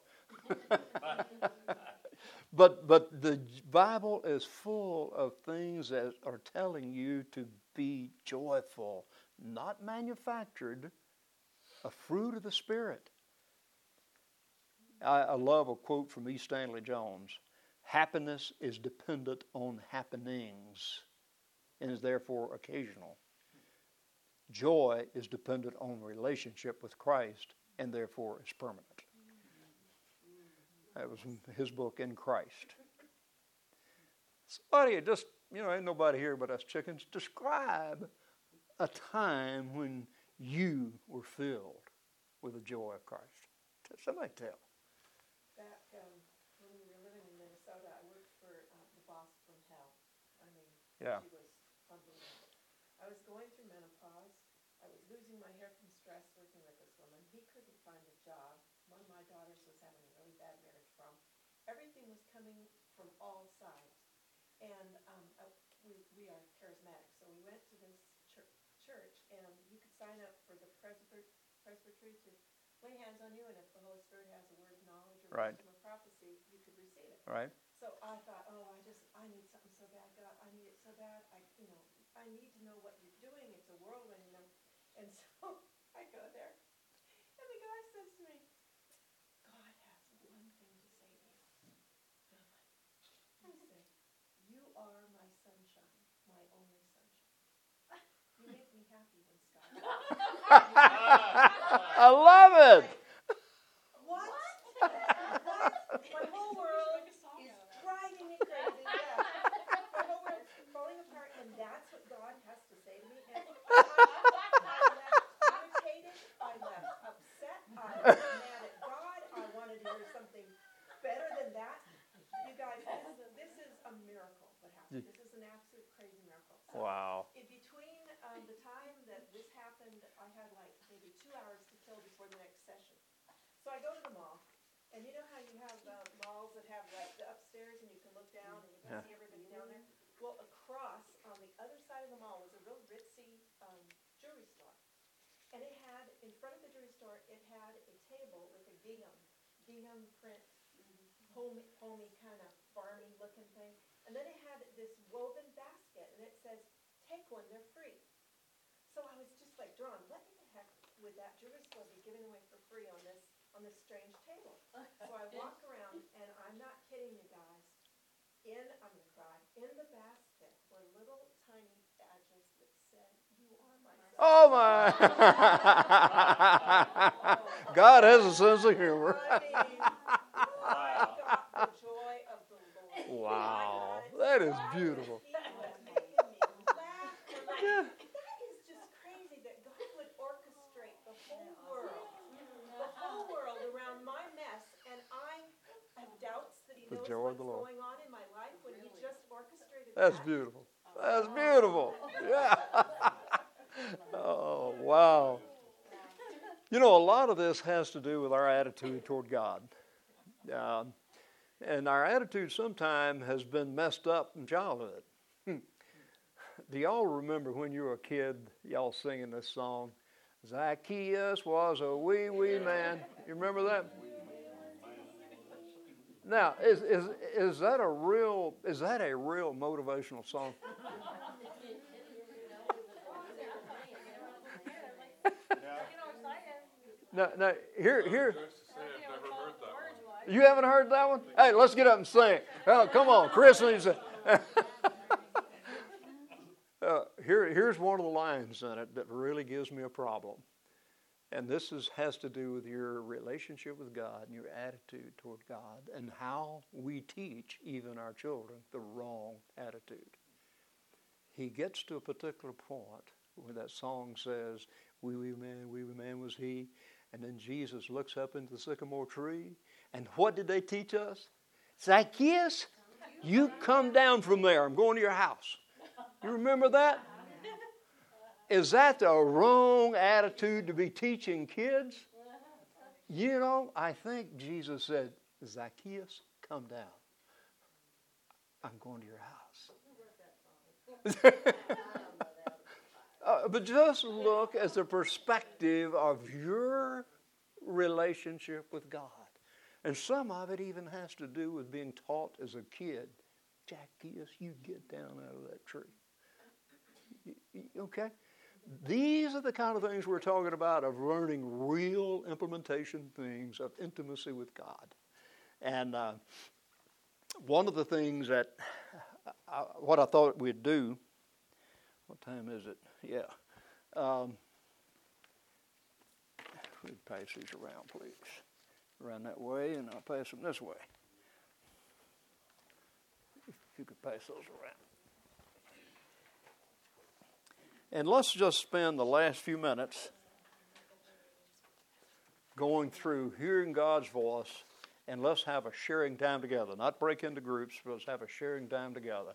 But but the Bible is full of things that are telling you to be joyful, not manufactured, a fruit of the Spirit. I, I love a quote from E. Stanley Jones. Happiness is dependent on happenings and is therefore occasional. Joy is dependent on relationship with Christ and therefore is permanent. That was his book, In Christ. Somebody just, you know, ain't nobody here but us chickens. Describe a time when you were filled with the joy of Christ. Somebody tell. Back um, when we were living in Minnesota, I worked for uh, the boss from hell. I mean, Yeah. she was unbelievable. I was going through menopause. I was losing my hair from stress working with this woman. He couldn't find a job. One of my daughters was having a really bad marriage problem. Everything was coming from all sides. And um, I, we, we are charismatic, so we went to this church, church, and you could sign up for the presbyter, presbytery to lay hands on you, and if the Holy Spirit has a word of knowledge or Right. wisdom or prophecy, you could receive it. Right? So I thought, oh, I just, I need something so bad, God, I Dad, I, you know, I need to know what you're doing. It's a whirlwind, you know. And so I go there, and the guy says to me, God has one thing to say to you. And I'm like, he said, you are my sunshine, my only sunshine. You make me happy when skies I love it. What? What? My whole world is driving me crazy. Yeah. My whole world is falling apart, and that's what God has to say to me. And I, I left irritated. I left upset. I was mad at God. I wanted to hear something better than that. You guys, this, this is a miracle. What happened? This is an absolute crazy miracle. So Wow. in between um, the time that this happened, I had like maybe two hours to kill before the next session. So I go to the mall, and you know how you have uh, malls that have like the upstairs and you can look down and you can Yeah. see everybody down there? Well, across on the other side of the mall was a real ritzy um, jewelry store. And it had, in front of the jewelry store, it had a table with a gingham, gingham print, homey, homey kind of barmy looking thing. And then it had this woven basket, and it says, take one, they're free. So I was just like drawn, what in the heck would that jewelry store be giving away for free on this on this strange table? So I walk around, and I'm not kidding you guys, in, I'm going to cry, in the basket were little tiny badges that said, you are my son. Oh my. God has a sense of humor. I mean, I got the joy of the Lord. Wow. That is beautiful. He was making me laugh. And like, Yeah. that is just crazy that God would orchestrate the whole world, the whole world around my mess, and I have doubts that He The knows joy of what's the Lord. going on in my life when He just orchestrated That's that. beautiful. That's beautiful. Yeah. Oh, wow. You know, a lot of this has to do with our attitude toward God. Um, and our attitude sometimes has been messed up in childhood. Hmm. Do y'all remember when you were a kid, y'all singing this song? Zacchaeus was a wee, wee man. You remember that? Now, is is is that a real is that a real motivational song? No, no. Here, here. Just to say, I've never heard that one. You haven't heard that one? Hey, let's get up and sing it. Oh, come on, Chris needs to. uh, here, here's one of the lines in it that really gives me a problem, and this is has to do with your relationship with God and your attitude toward God, and how we teach even our children the wrong attitude. He gets to a particular point where that song says, "Wee wee man, wee wee man was he," and then Jesus looks up into the sycamore tree. And what did they teach us? Zacchaeus, you come down from there. I'm going to your house. You remember that? Is that the wrong attitude to be teaching kids? You know, I think Jesus said, Zacchaeus, come down. I'm going to your house. uh, but just look at the perspective of your relationship with God. And some of it even has to do with being taught as a kid, Zacchaeus, you get down out of that tree. Okay? These are the kind of things we're talking about, of learning real implementation things of intimacy with God. And uh, one of the things that, I, what I thought we'd do, what time is it? Yeah. Um, we'd pass these around, please. Around that way, and I'll pass them this way. If you could pass those around. And let's just spend the last few minutes going through hearing God's voice, and let's have a sharing time together. Not break into groups, but let's have a sharing time together.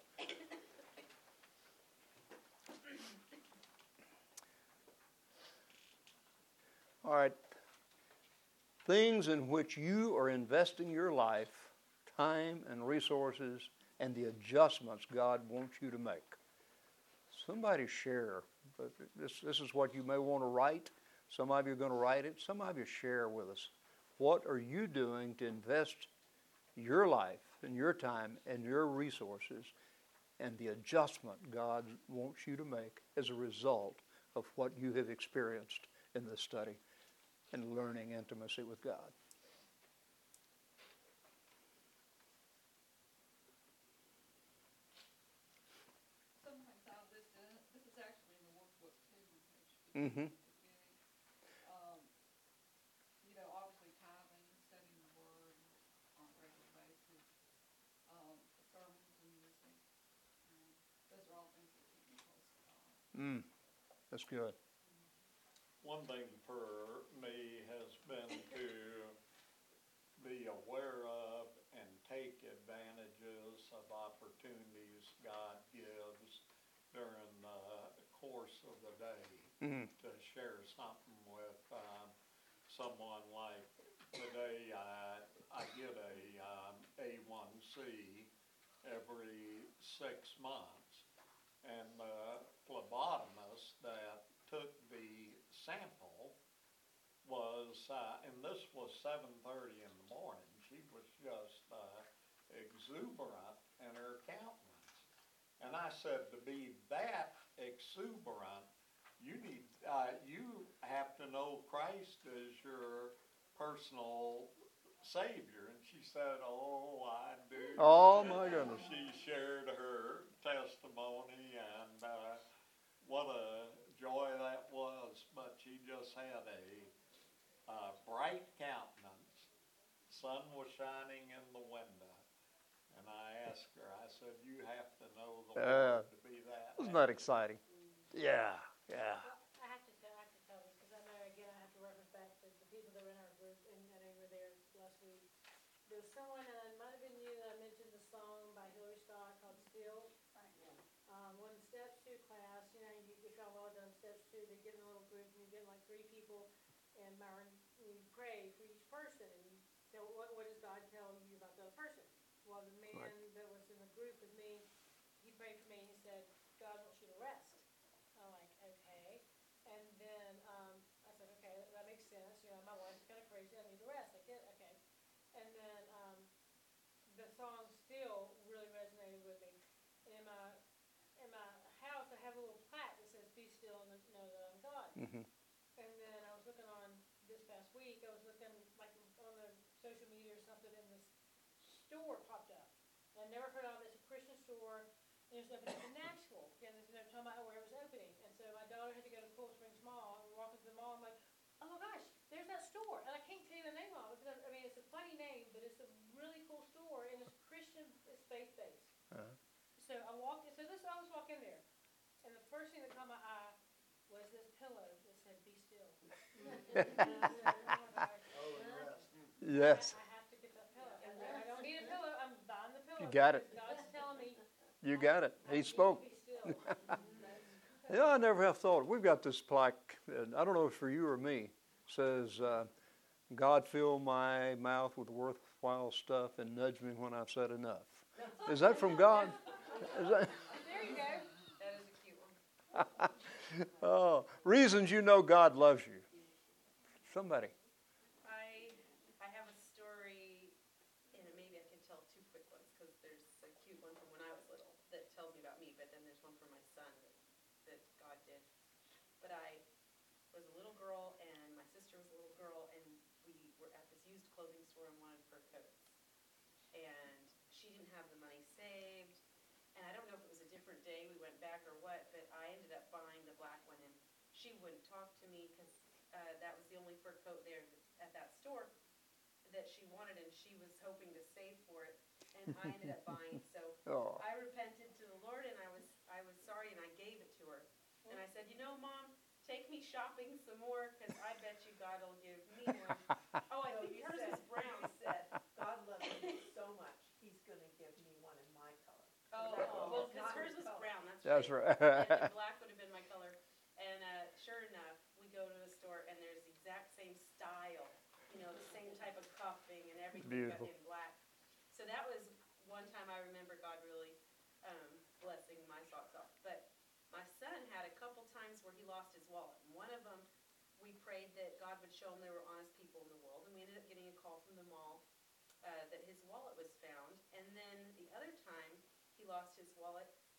All right. Things in which you are investing your life, time and resources, and the adjustments God wants you to make. Somebody share. But this, this is what you may want to write. Some of you are going to write it. Some of you share with us. What are you doing to invest your life and your time and your resources and the adjustment God wants you to make as a result of what you have experienced in this study and learning intimacy with God. Sometimes I'll just, uh, this is actually in the workbook too, on page Mm-hmm. fifty. Um, you know, obviously tithing, studying the word on a regular basis, um, sermons and music. Um, those are all things that keep me close to God. Mm. That's good. One thing for me has been to be aware of and take advantages of opportunities God gives during the course of the day Mm. to share something with um, someone. Like today, I, I get a um, A one C every six months, and the phlebotomist that took the sample was, uh, and this was seven thirty in the morning, she was just uh, exuberant in her countenance. And I said, to be that exuberant, you need, uh, you have to know Christ as your personal Savior. And she said, oh, I do. Oh, And my goodness. She shared her testimony, and uh, what a joy that was. But she just had a uh, bright countenance. Sun was shining in the window. And I asked her, I said, you have to know the Uh, Lord to be that. Isn't that happy." exciting? Yeah, yeah. I have to tell, I have to tell this, because I know, again, I have to reference back to the people that were in our group, and I know you were there last week. There was someone, and it might have been you, that I mentioned the song by Hillary Scott called Still. Um, when the steps two class, you know, you, if y'all all done steps two, they get in a little group, and you get like three people, and Myron, you pray for each person, and you tell, what, what does God tell you about the other person? Well, the man Right. that was in the group with me, he prayed for me, and he said, God wants you to rest. I'm like, okay. And then, um, I said, okay, that, that makes sense, you know, my wife's kind of crazy, I need to rest, I get, okay. And then, um, the song Still really resonated with me. And in my, in my house, I have a little plaque that says, be still and know that I'm God. Mm-hmm. And then I was looking on, this past week, I was looking like on the social media or something, and this store popped up. And I never heard of it, it's a Christian store, and it's opening in Nashville. Again, there's no talking about where it was opening. And so my daughter had to go to Cool Springs Mall, and we're walking to the mall, I'm like, oh my gosh, there's that store. And I can't tell you the name of it, because I mean, it's a funny name, but it's a really cool store, and it's Christian, it's faith-based. Uh-huh. So I walked, so this, I was walking there, and the first thing that caught my eye was this pillow that said, be still. And I said, oh my gosh. Yes. I, I have to get that pillow. And I don't need a pillow, I'm buying the pillow. You got it. because God's telling me. You got it. I He need to spoke. be still. You know, I never have thought. We've got this plaque, and I don't know if it's for you or me. Says, uh, God fill my mouth with worthwhile stuff and nudge me when I've said enough. Is that from God? Is that, There you go. That is a cute one. oh, reasons you know God loves you. Somebody. I, I have a story, and maybe I can tell two quick ones, because there's a cute one from when I was little that tells me about me, but then there's one for my son that, that God did. But I was a little girl, and my sister was a little girl, and we were at this used clothing store and wanted fur coats. And she didn't have the money saved, and I don't know if it was a different day we went back or what, but I ended up buying the black one, and she wouldn't talk to me because uh, that was the only fur coat there at that store that she wanted, and she was hoping to save for it, and I ended up buying. So Oh. I repented to the Lord, and I was I was sorry, and I gave it to her. And I said, you know, Mom, take me shopping some more, because I bet you God will give me one. Oh, I No, think you hers said- is brown. He said, God loves me so much, he's gonna give me one in my color. Oh, That well, was because not hers his was color. brown, that's right. That's right. And, and black would have been my color. And uh, sure enough, we go to a store, and there's the exact same style, you know, the same type of cuffing and everything but Beautiful. in black. So that was one time I remember God really um, blessing my socks off. But my son had a couple times where he lost his wallet. And one of them, we prayed that God would show him there were honest people in the world, and we ended up getting a call from the mall uh, that his wallet was found. And then the other time he lost his wallet,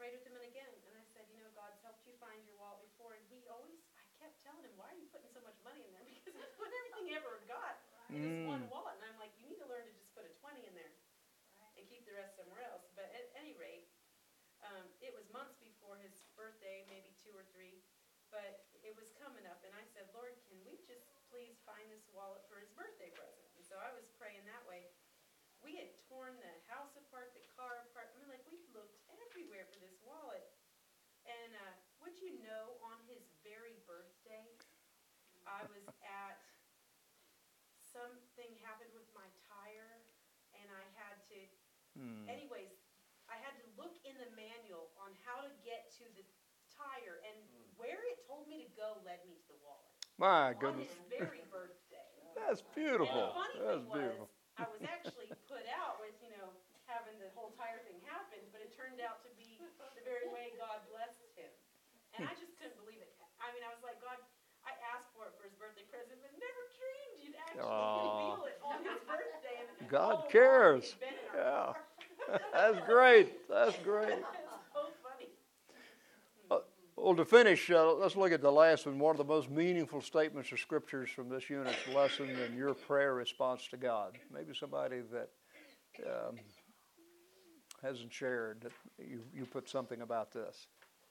prayed with him and again, and I said, you know, God's helped you find your wallet before, and he always, I kept telling him, why are you putting so much money in there? Because he's putting everything he ever got in this one Mm. wallet, and I'm like, you need to learn to just put a twenty in there and keep the rest somewhere else. But at any rate, um, it was months before his birthday, maybe two or three, but it was coming up, and I said, Lord, can we just please find this wallet for his birthday present? And so I was praying that way. We had torn the house apart, the car apart. I mean, like, we looked everywhere for this wallet. And uh, would you know, on his very birthday, I was at, something happened with my tire, and I had to, Mm. anyways, I had to look in the manual on how to get to the tire, and where it told me to go led me to the wallet. My On goodness. his very birthday. That's And beautiful. the funny That's thing was, beautiful. I was actually put out with, you know, having the whole tire thing happen, but it turned out to be the very way God blessed him. And I just couldn't believe it. I mean, I was like, God, I asked for it for his birthday present, but never dreamed you'd actually Aw. reveal it on his birthday. And God all along cares. it'd been in our Yeah. car. That's great. That's great. It's so funny. Well, to finish, uh, let's look at the last one. One of the most meaningful statements of scriptures from this unit's lesson and your prayer response to God. Maybe somebody that um, hasn't shared that you, you put something about this.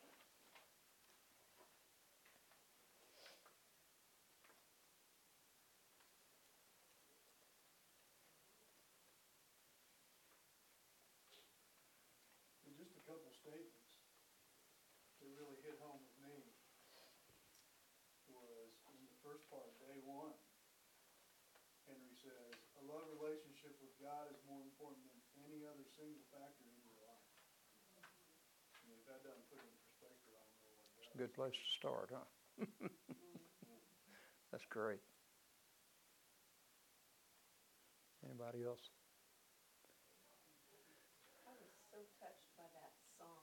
And just a couple statements that really hit home with me was in the first part, day one, Henry says, a love relationship with God is more important than any other single factor in your life. I mean, if that doesn't put it in perspective, I don't know what does. It's a good place to start, huh? That's great. Anybody else? I was so touched by that song.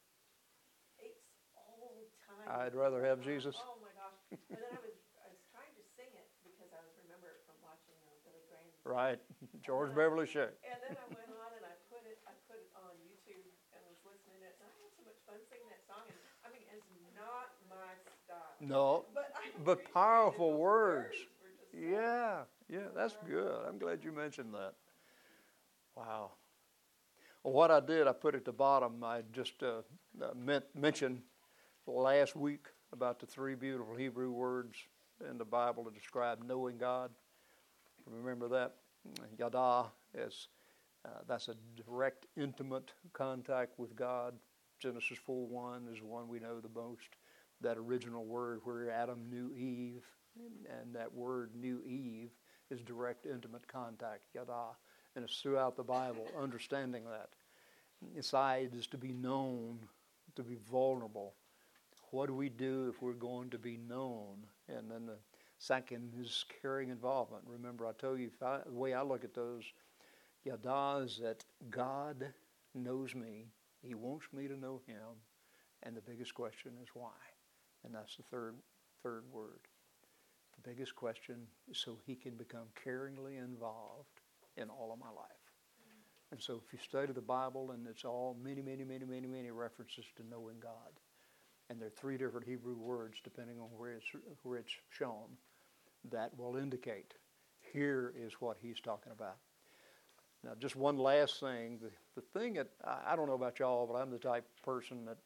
It's old time. I'd rather have Jesus. Oh my gosh. And then I was, I was trying to sing it because I was remember it from watching uh, Billy Graham. Right. George Beverly Shea. And then I went on and I put it, I put it on YouTube and was listening to it. And I had so much fun singing that song. And I mean, it's not my style. No, But I but appreciated powerful those words. were just so- Yeah, yeah, that's good. I'm glad you mentioned that. Wow. Well, what I did, I put at the bottom, I just uh, uh, meant, mentioned last week about the three beautiful Hebrew words in the Bible to describe knowing God. Remember that? Yada is, uh, that's a direct, intimate contact with God. Genesis four one is the one we know the most. That original word where Adam knew Eve, and that word knew Eve is direct, intimate contact, yada. And it's throughout the Bible, understanding that. Inside is to be known, to be vulnerable. What do we do if we're going to be known? And then the second is caring involvement. Remember, I told you, if I, the way I look at those, yada is that God knows me. He wants me to know Him. And the biggest question is why? And that's the third third word. The biggest question is so He can become caringly involved in all of my life. And so if you study the Bible, and it's all many, many, many, many, many references to knowing God. And there are three different Hebrew words, depending on where it's, where it's shown, that will indicate here is what He's talking about. Now, just one last thing. The, the thing that, I, I don't know about y'all, but I'm the type of person that,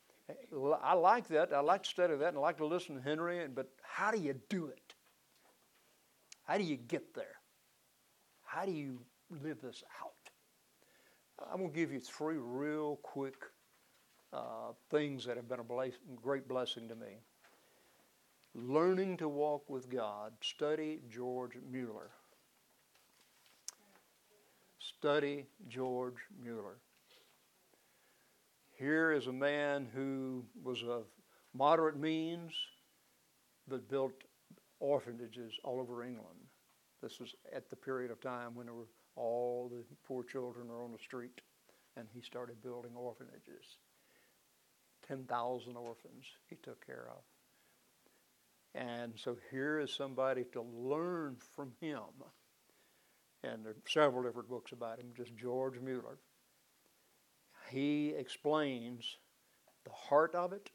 I like that. I like to study that and I like to listen to Henry, but how do you do it? How do you get there? How do you live this out? I'm going to give you three real quick uh, things that have been a bless- great blessing to me. Learning to walk with God. Study George Mueller. Study George Mueller. Here is a man who was of moderate means, but built orphanages all over England. This was at the period of time when there were all the poor children are on the street, and he started building orphanages. ten thousand orphans he took care of. And so here is somebody to learn from him. And there are several different books about him, just George Mueller. he explains the heart of it,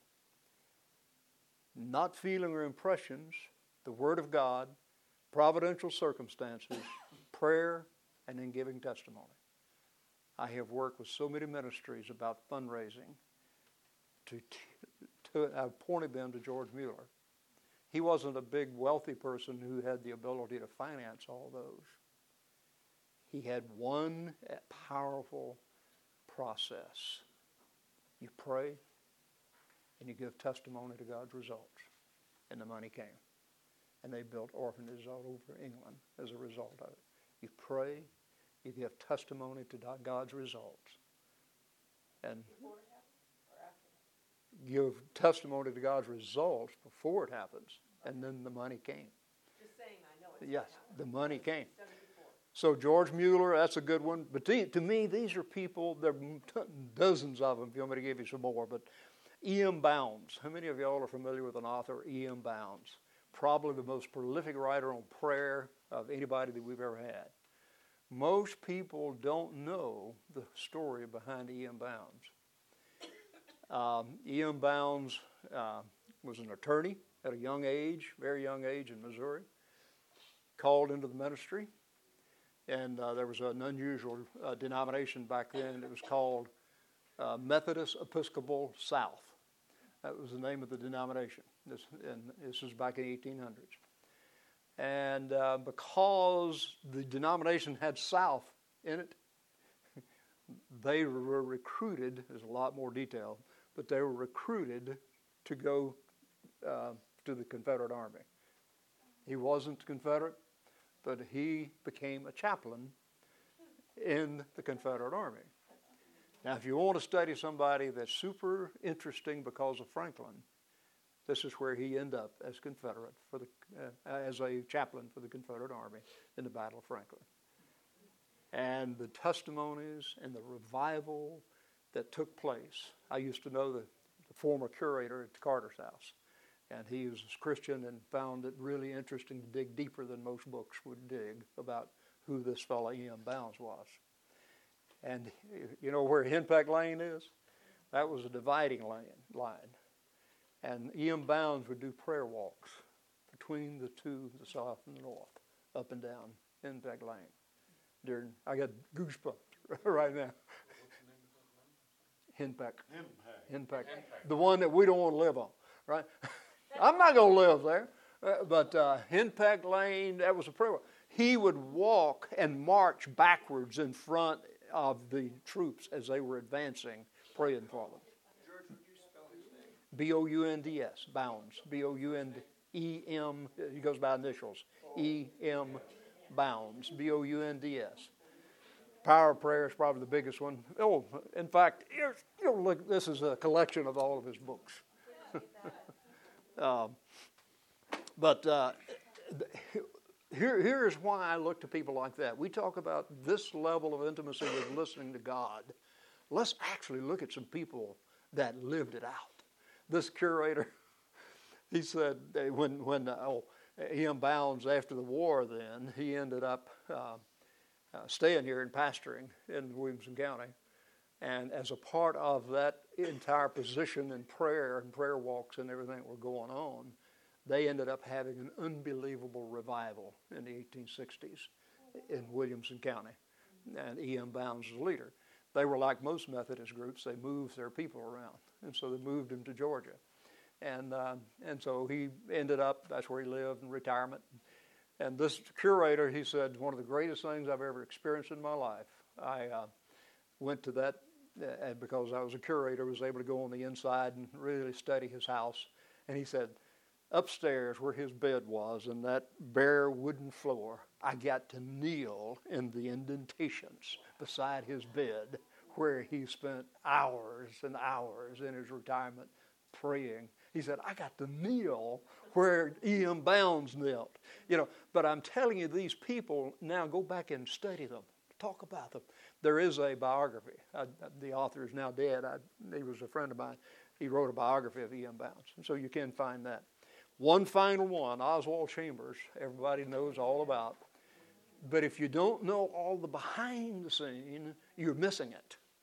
not feeling or impressions, the Word of God, providential circumstances, prayer, and then giving testimony. I have worked with so many ministries about fundraising. To, to, I've pointed them to George Mueller. He wasn't a big wealthy person who had the ability to finance all those. He had one powerful process. You pray and you give testimony to God's results. And the money came. And they built orphanages all over England as a result of it. You pray, you give testimony to God's results. And give testimony to God's results before it happens. And then the money came. Just saying, I know it's Yes, the money came. seventy-four. So George Mueller, that's a good one. But to, to me, these are people, there are dozens of them, if you want me to give you some more. But E M. Bounds. How many of y'all are familiar with an author, E M. Bounds? Probably the most prolific writer on prayer of anybody that we've ever had. Most people don't know the story behind E M. Bounds. Um, E M. Bounds uh, was an attorney at a young age, very young age in Missouri, called into the ministry. And uh, there was an unusual uh, denomination back then. It was called uh, Methodist Episcopal South. That was the name of the denomination. This, and this was back in the eighteen hundreds. And uh, because the denomination had South in it, they were recruited, there's a lot more detail, but they were recruited to go uh, to the Confederate Army. He wasn't Confederate, but he became a chaplain in the Confederate Army. Now, if you want to study somebody that's super interesting because of Franklin, this is where he ended up as Confederate for the uh, as a chaplain for the Confederate Army in the Battle of Franklin. And the testimonies and the revival that took place. I used to know the, the former curator at Carter's house, and he was a Christian and found it really interesting to dig deeper than most books would dig about who this fellow E M. Bounds was. And you know where Henpeck Lane is? That was a dividing line. line. And E M. Bounds would do prayer walks between the two, the south and the north, up and down Henpeck Lane. During, I got goosebumps right now. Henpeck. Henpeck. The one that we don't want to live on, right? I'm not going to live there. Uh, but uh, Henpeck Lane, that was a prayer walk. He would walk and march backwards in front of the troops as they were advancing, praying for them. George, would you spell his name? B O U N D S, Bounds. B O U N D E M, he goes by initials. E M Bounds, B O U N D S. Power of Prayer is probably the biggest one. Oh, in fact, here's, you know, look, this is a collection of all of his books. um, but uh, here, here's why I look to people like that. We talk about this level of intimacy with listening to God. Let's actually look at some people that lived it out. This curator, he said, when, when uh, oh, E M. Bounds, after the war then, he ended up uh, uh, staying here and pastoring in Williamson County. And as a part of that entire position in prayer and prayer walks and everything that were going on, they ended up having an unbelievable revival in the eighteen sixties in Williamson County. And E M. Bounds was the leader. They were like most Methodist groups. They moved their people around. And so they moved him to Georgia. And uh, and so he ended up, that's where he lived in retirement. And this curator, he said, one of the greatest things I've ever experienced in my life. I uh, went to that, uh, because I was a curator, was able to go on the inside and really study his house. And he said, upstairs where his bed was, in that bare wooden floor, I got to kneel in the indentations beside his bed where he spent hours and hours in his retirement praying. He said, I got to kneel where E M. Bounds knelt. You know, but I'm telling you, these people, now go back and study them. Talk about them. There is a biography. I, the author is now dead. I, he was a friend of mine. He wrote a biography of E M. Bounds. And so you can find that. One final one, Oswald Chambers, everybody knows all about. But if you don't know all the behind the scene, you're missing it.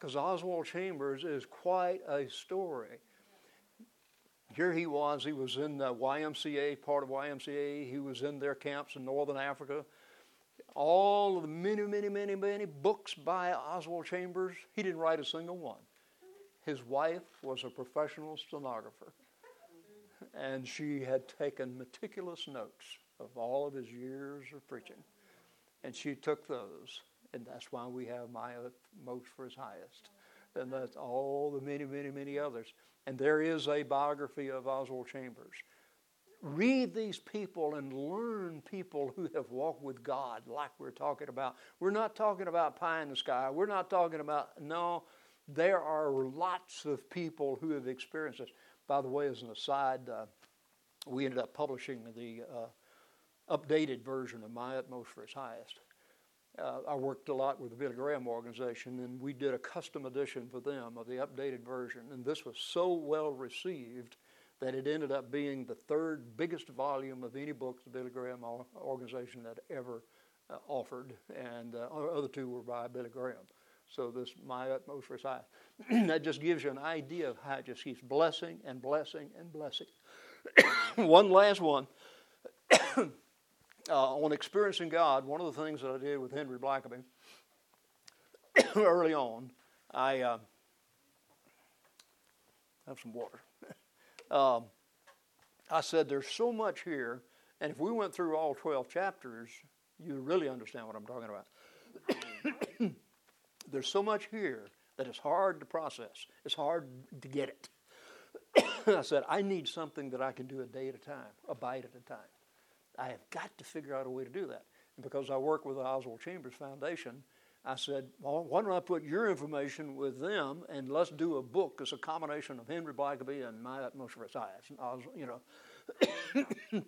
Because Oswald Chambers is quite a story. Here he was, he was in the Y M C A, part of Y M C A, he was in their camps in northern Africa. All of the many, many, many, many books by Oswald Chambers, he didn't write a single one. His wife was a professional stenographer, and she had taken meticulous notes of all of his years of preaching. And she took those, and that's why we have my utmost for his highest. And that's all the many, many, many others. And there is a biography of Oswald Chambers. Read these people and learn people who have walked with God like we're talking about. We're not talking about pie in the sky. We're not talking about, no, there are lots of people who have experienced this. By the way, as an aside, uh, we ended up publishing the uh, updated version of My Utmost for His Highest. Uh, I worked a lot with the Billy Graham organization, and we did a custom edition for them of the updated version. And this was so well received that it ended up being the third biggest volume of any book the Billy Graham organization had ever uh, offered. And uh, the other two were by Billy Graham. So this, My Utmost for His Highest. That just gives you an idea of how it just keeps blessing and blessing and blessing. One last one. Uh, on experiencing God, one of the things that I did with Henry Blackaby early on, I uh, have some water. um, I said, there's so much here, and if we went through all twelve chapters, you really understand what I'm talking about. There's so much here that it's hard to process. It's hard to get it. I said, I need something that I can do a day at a time, a bite at a time. I have got to figure out a way to do that. And because I work with the Oswald Chambers Foundation, I said, well, why don't I put your information with them, and let's do a book that's a combination of Henry Blackaby and My Utmost for His Highest. And I was, you know.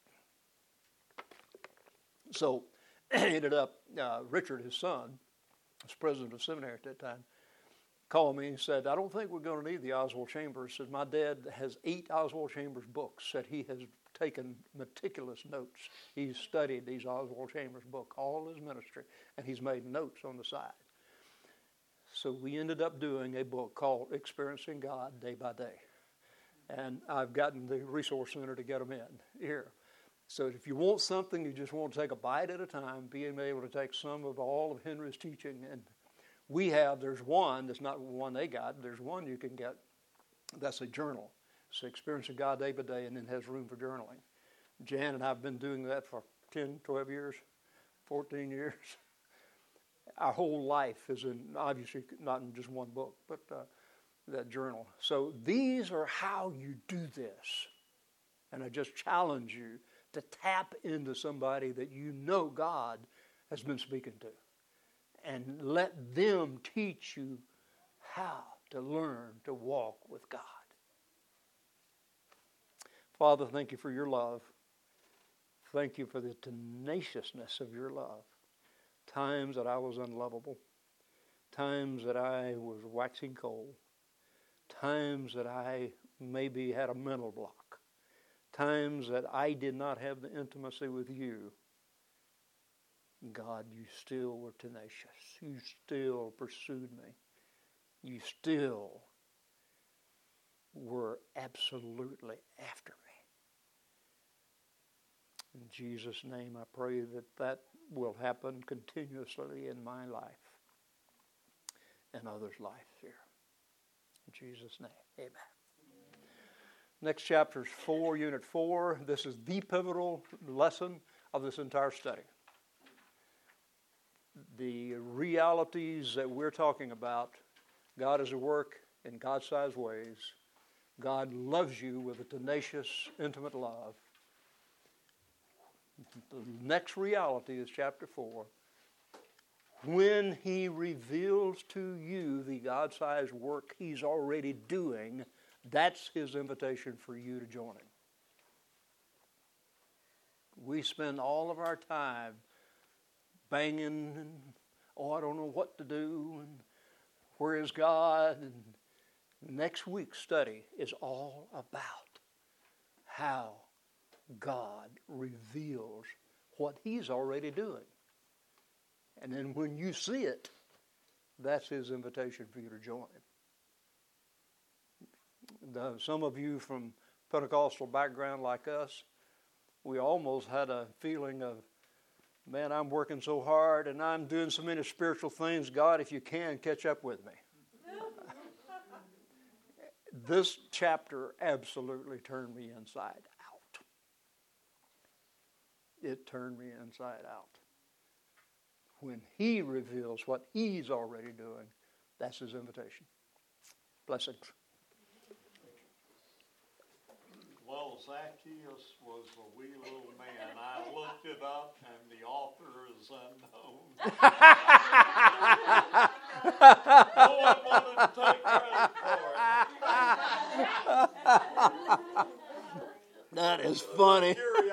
So ended up, uh, Richard, his son, was president of seminary at that time, called me and said, I don't think we're going to need the Oswald Chambers. Said, my dad has eight Oswald Chambers books that he has taken meticulous notes. He's studied these Oswald Chambers books, all his ministry, and he's made notes on the side. So we ended up doing a book called Experiencing God Day by Day. And I've gotten the Resource Center to get them in here. So if you want something, you just want to take a bite at a time, being able to take some of all of Henry's teaching. And we have, there's one, that's not one they got, there's one you can get, that's a journal. It's Experiencing God Day by Day, and then has room for journaling. Jan and I have been doing that for ten, twelve years, fourteen years. Our whole life is in, obviously not in just one book, but uh, that journal. So these are how you do this. And I just challenge you to tap into somebody that you know God has been speaking to. And let them teach you how to learn to walk with God. Father, thank you for your love. Thank you for the tenaciousness of your love. Times that I was unlovable. Times that I was waxing cold. Times that I maybe had a mental block. Times that I did not have the intimacy with you. God, you still were tenacious. You still pursued me. You still were absolutely after me. In Jesus' name, I pray that that will happen continuously in my life and others' lives here. In Jesus' name, amen. Next chapter is four, unit four. This is the pivotal lesson of this entire study. The realities that we're talking about, God is at work in God-sized ways. God loves you with a tenacious, intimate love. The next reality is chapter four. When He reveals to you the God-sized work He's already doing, that's His invitation for you to join Him. We spend all of our time banging and, oh, I don't know what to do, and where is God? And next week's study is all about how God reveals what He's already doing. And then when you see it, that's his invitation for you to join. The, some of you from Pentecostal background like us, we almost had a feeling of, man, I'm working so hard and I'm doing so many spiritual things. God, if you can, catch up with me. This chapter absolutely turned me inside out. It turned me inside out. When he reveals what he's already doing, that's his invitation. Blessings. Well, Zacchaeus was a wee little man. I looked it up, and the author is unknown. No one wanted to take credit for it. That is funny.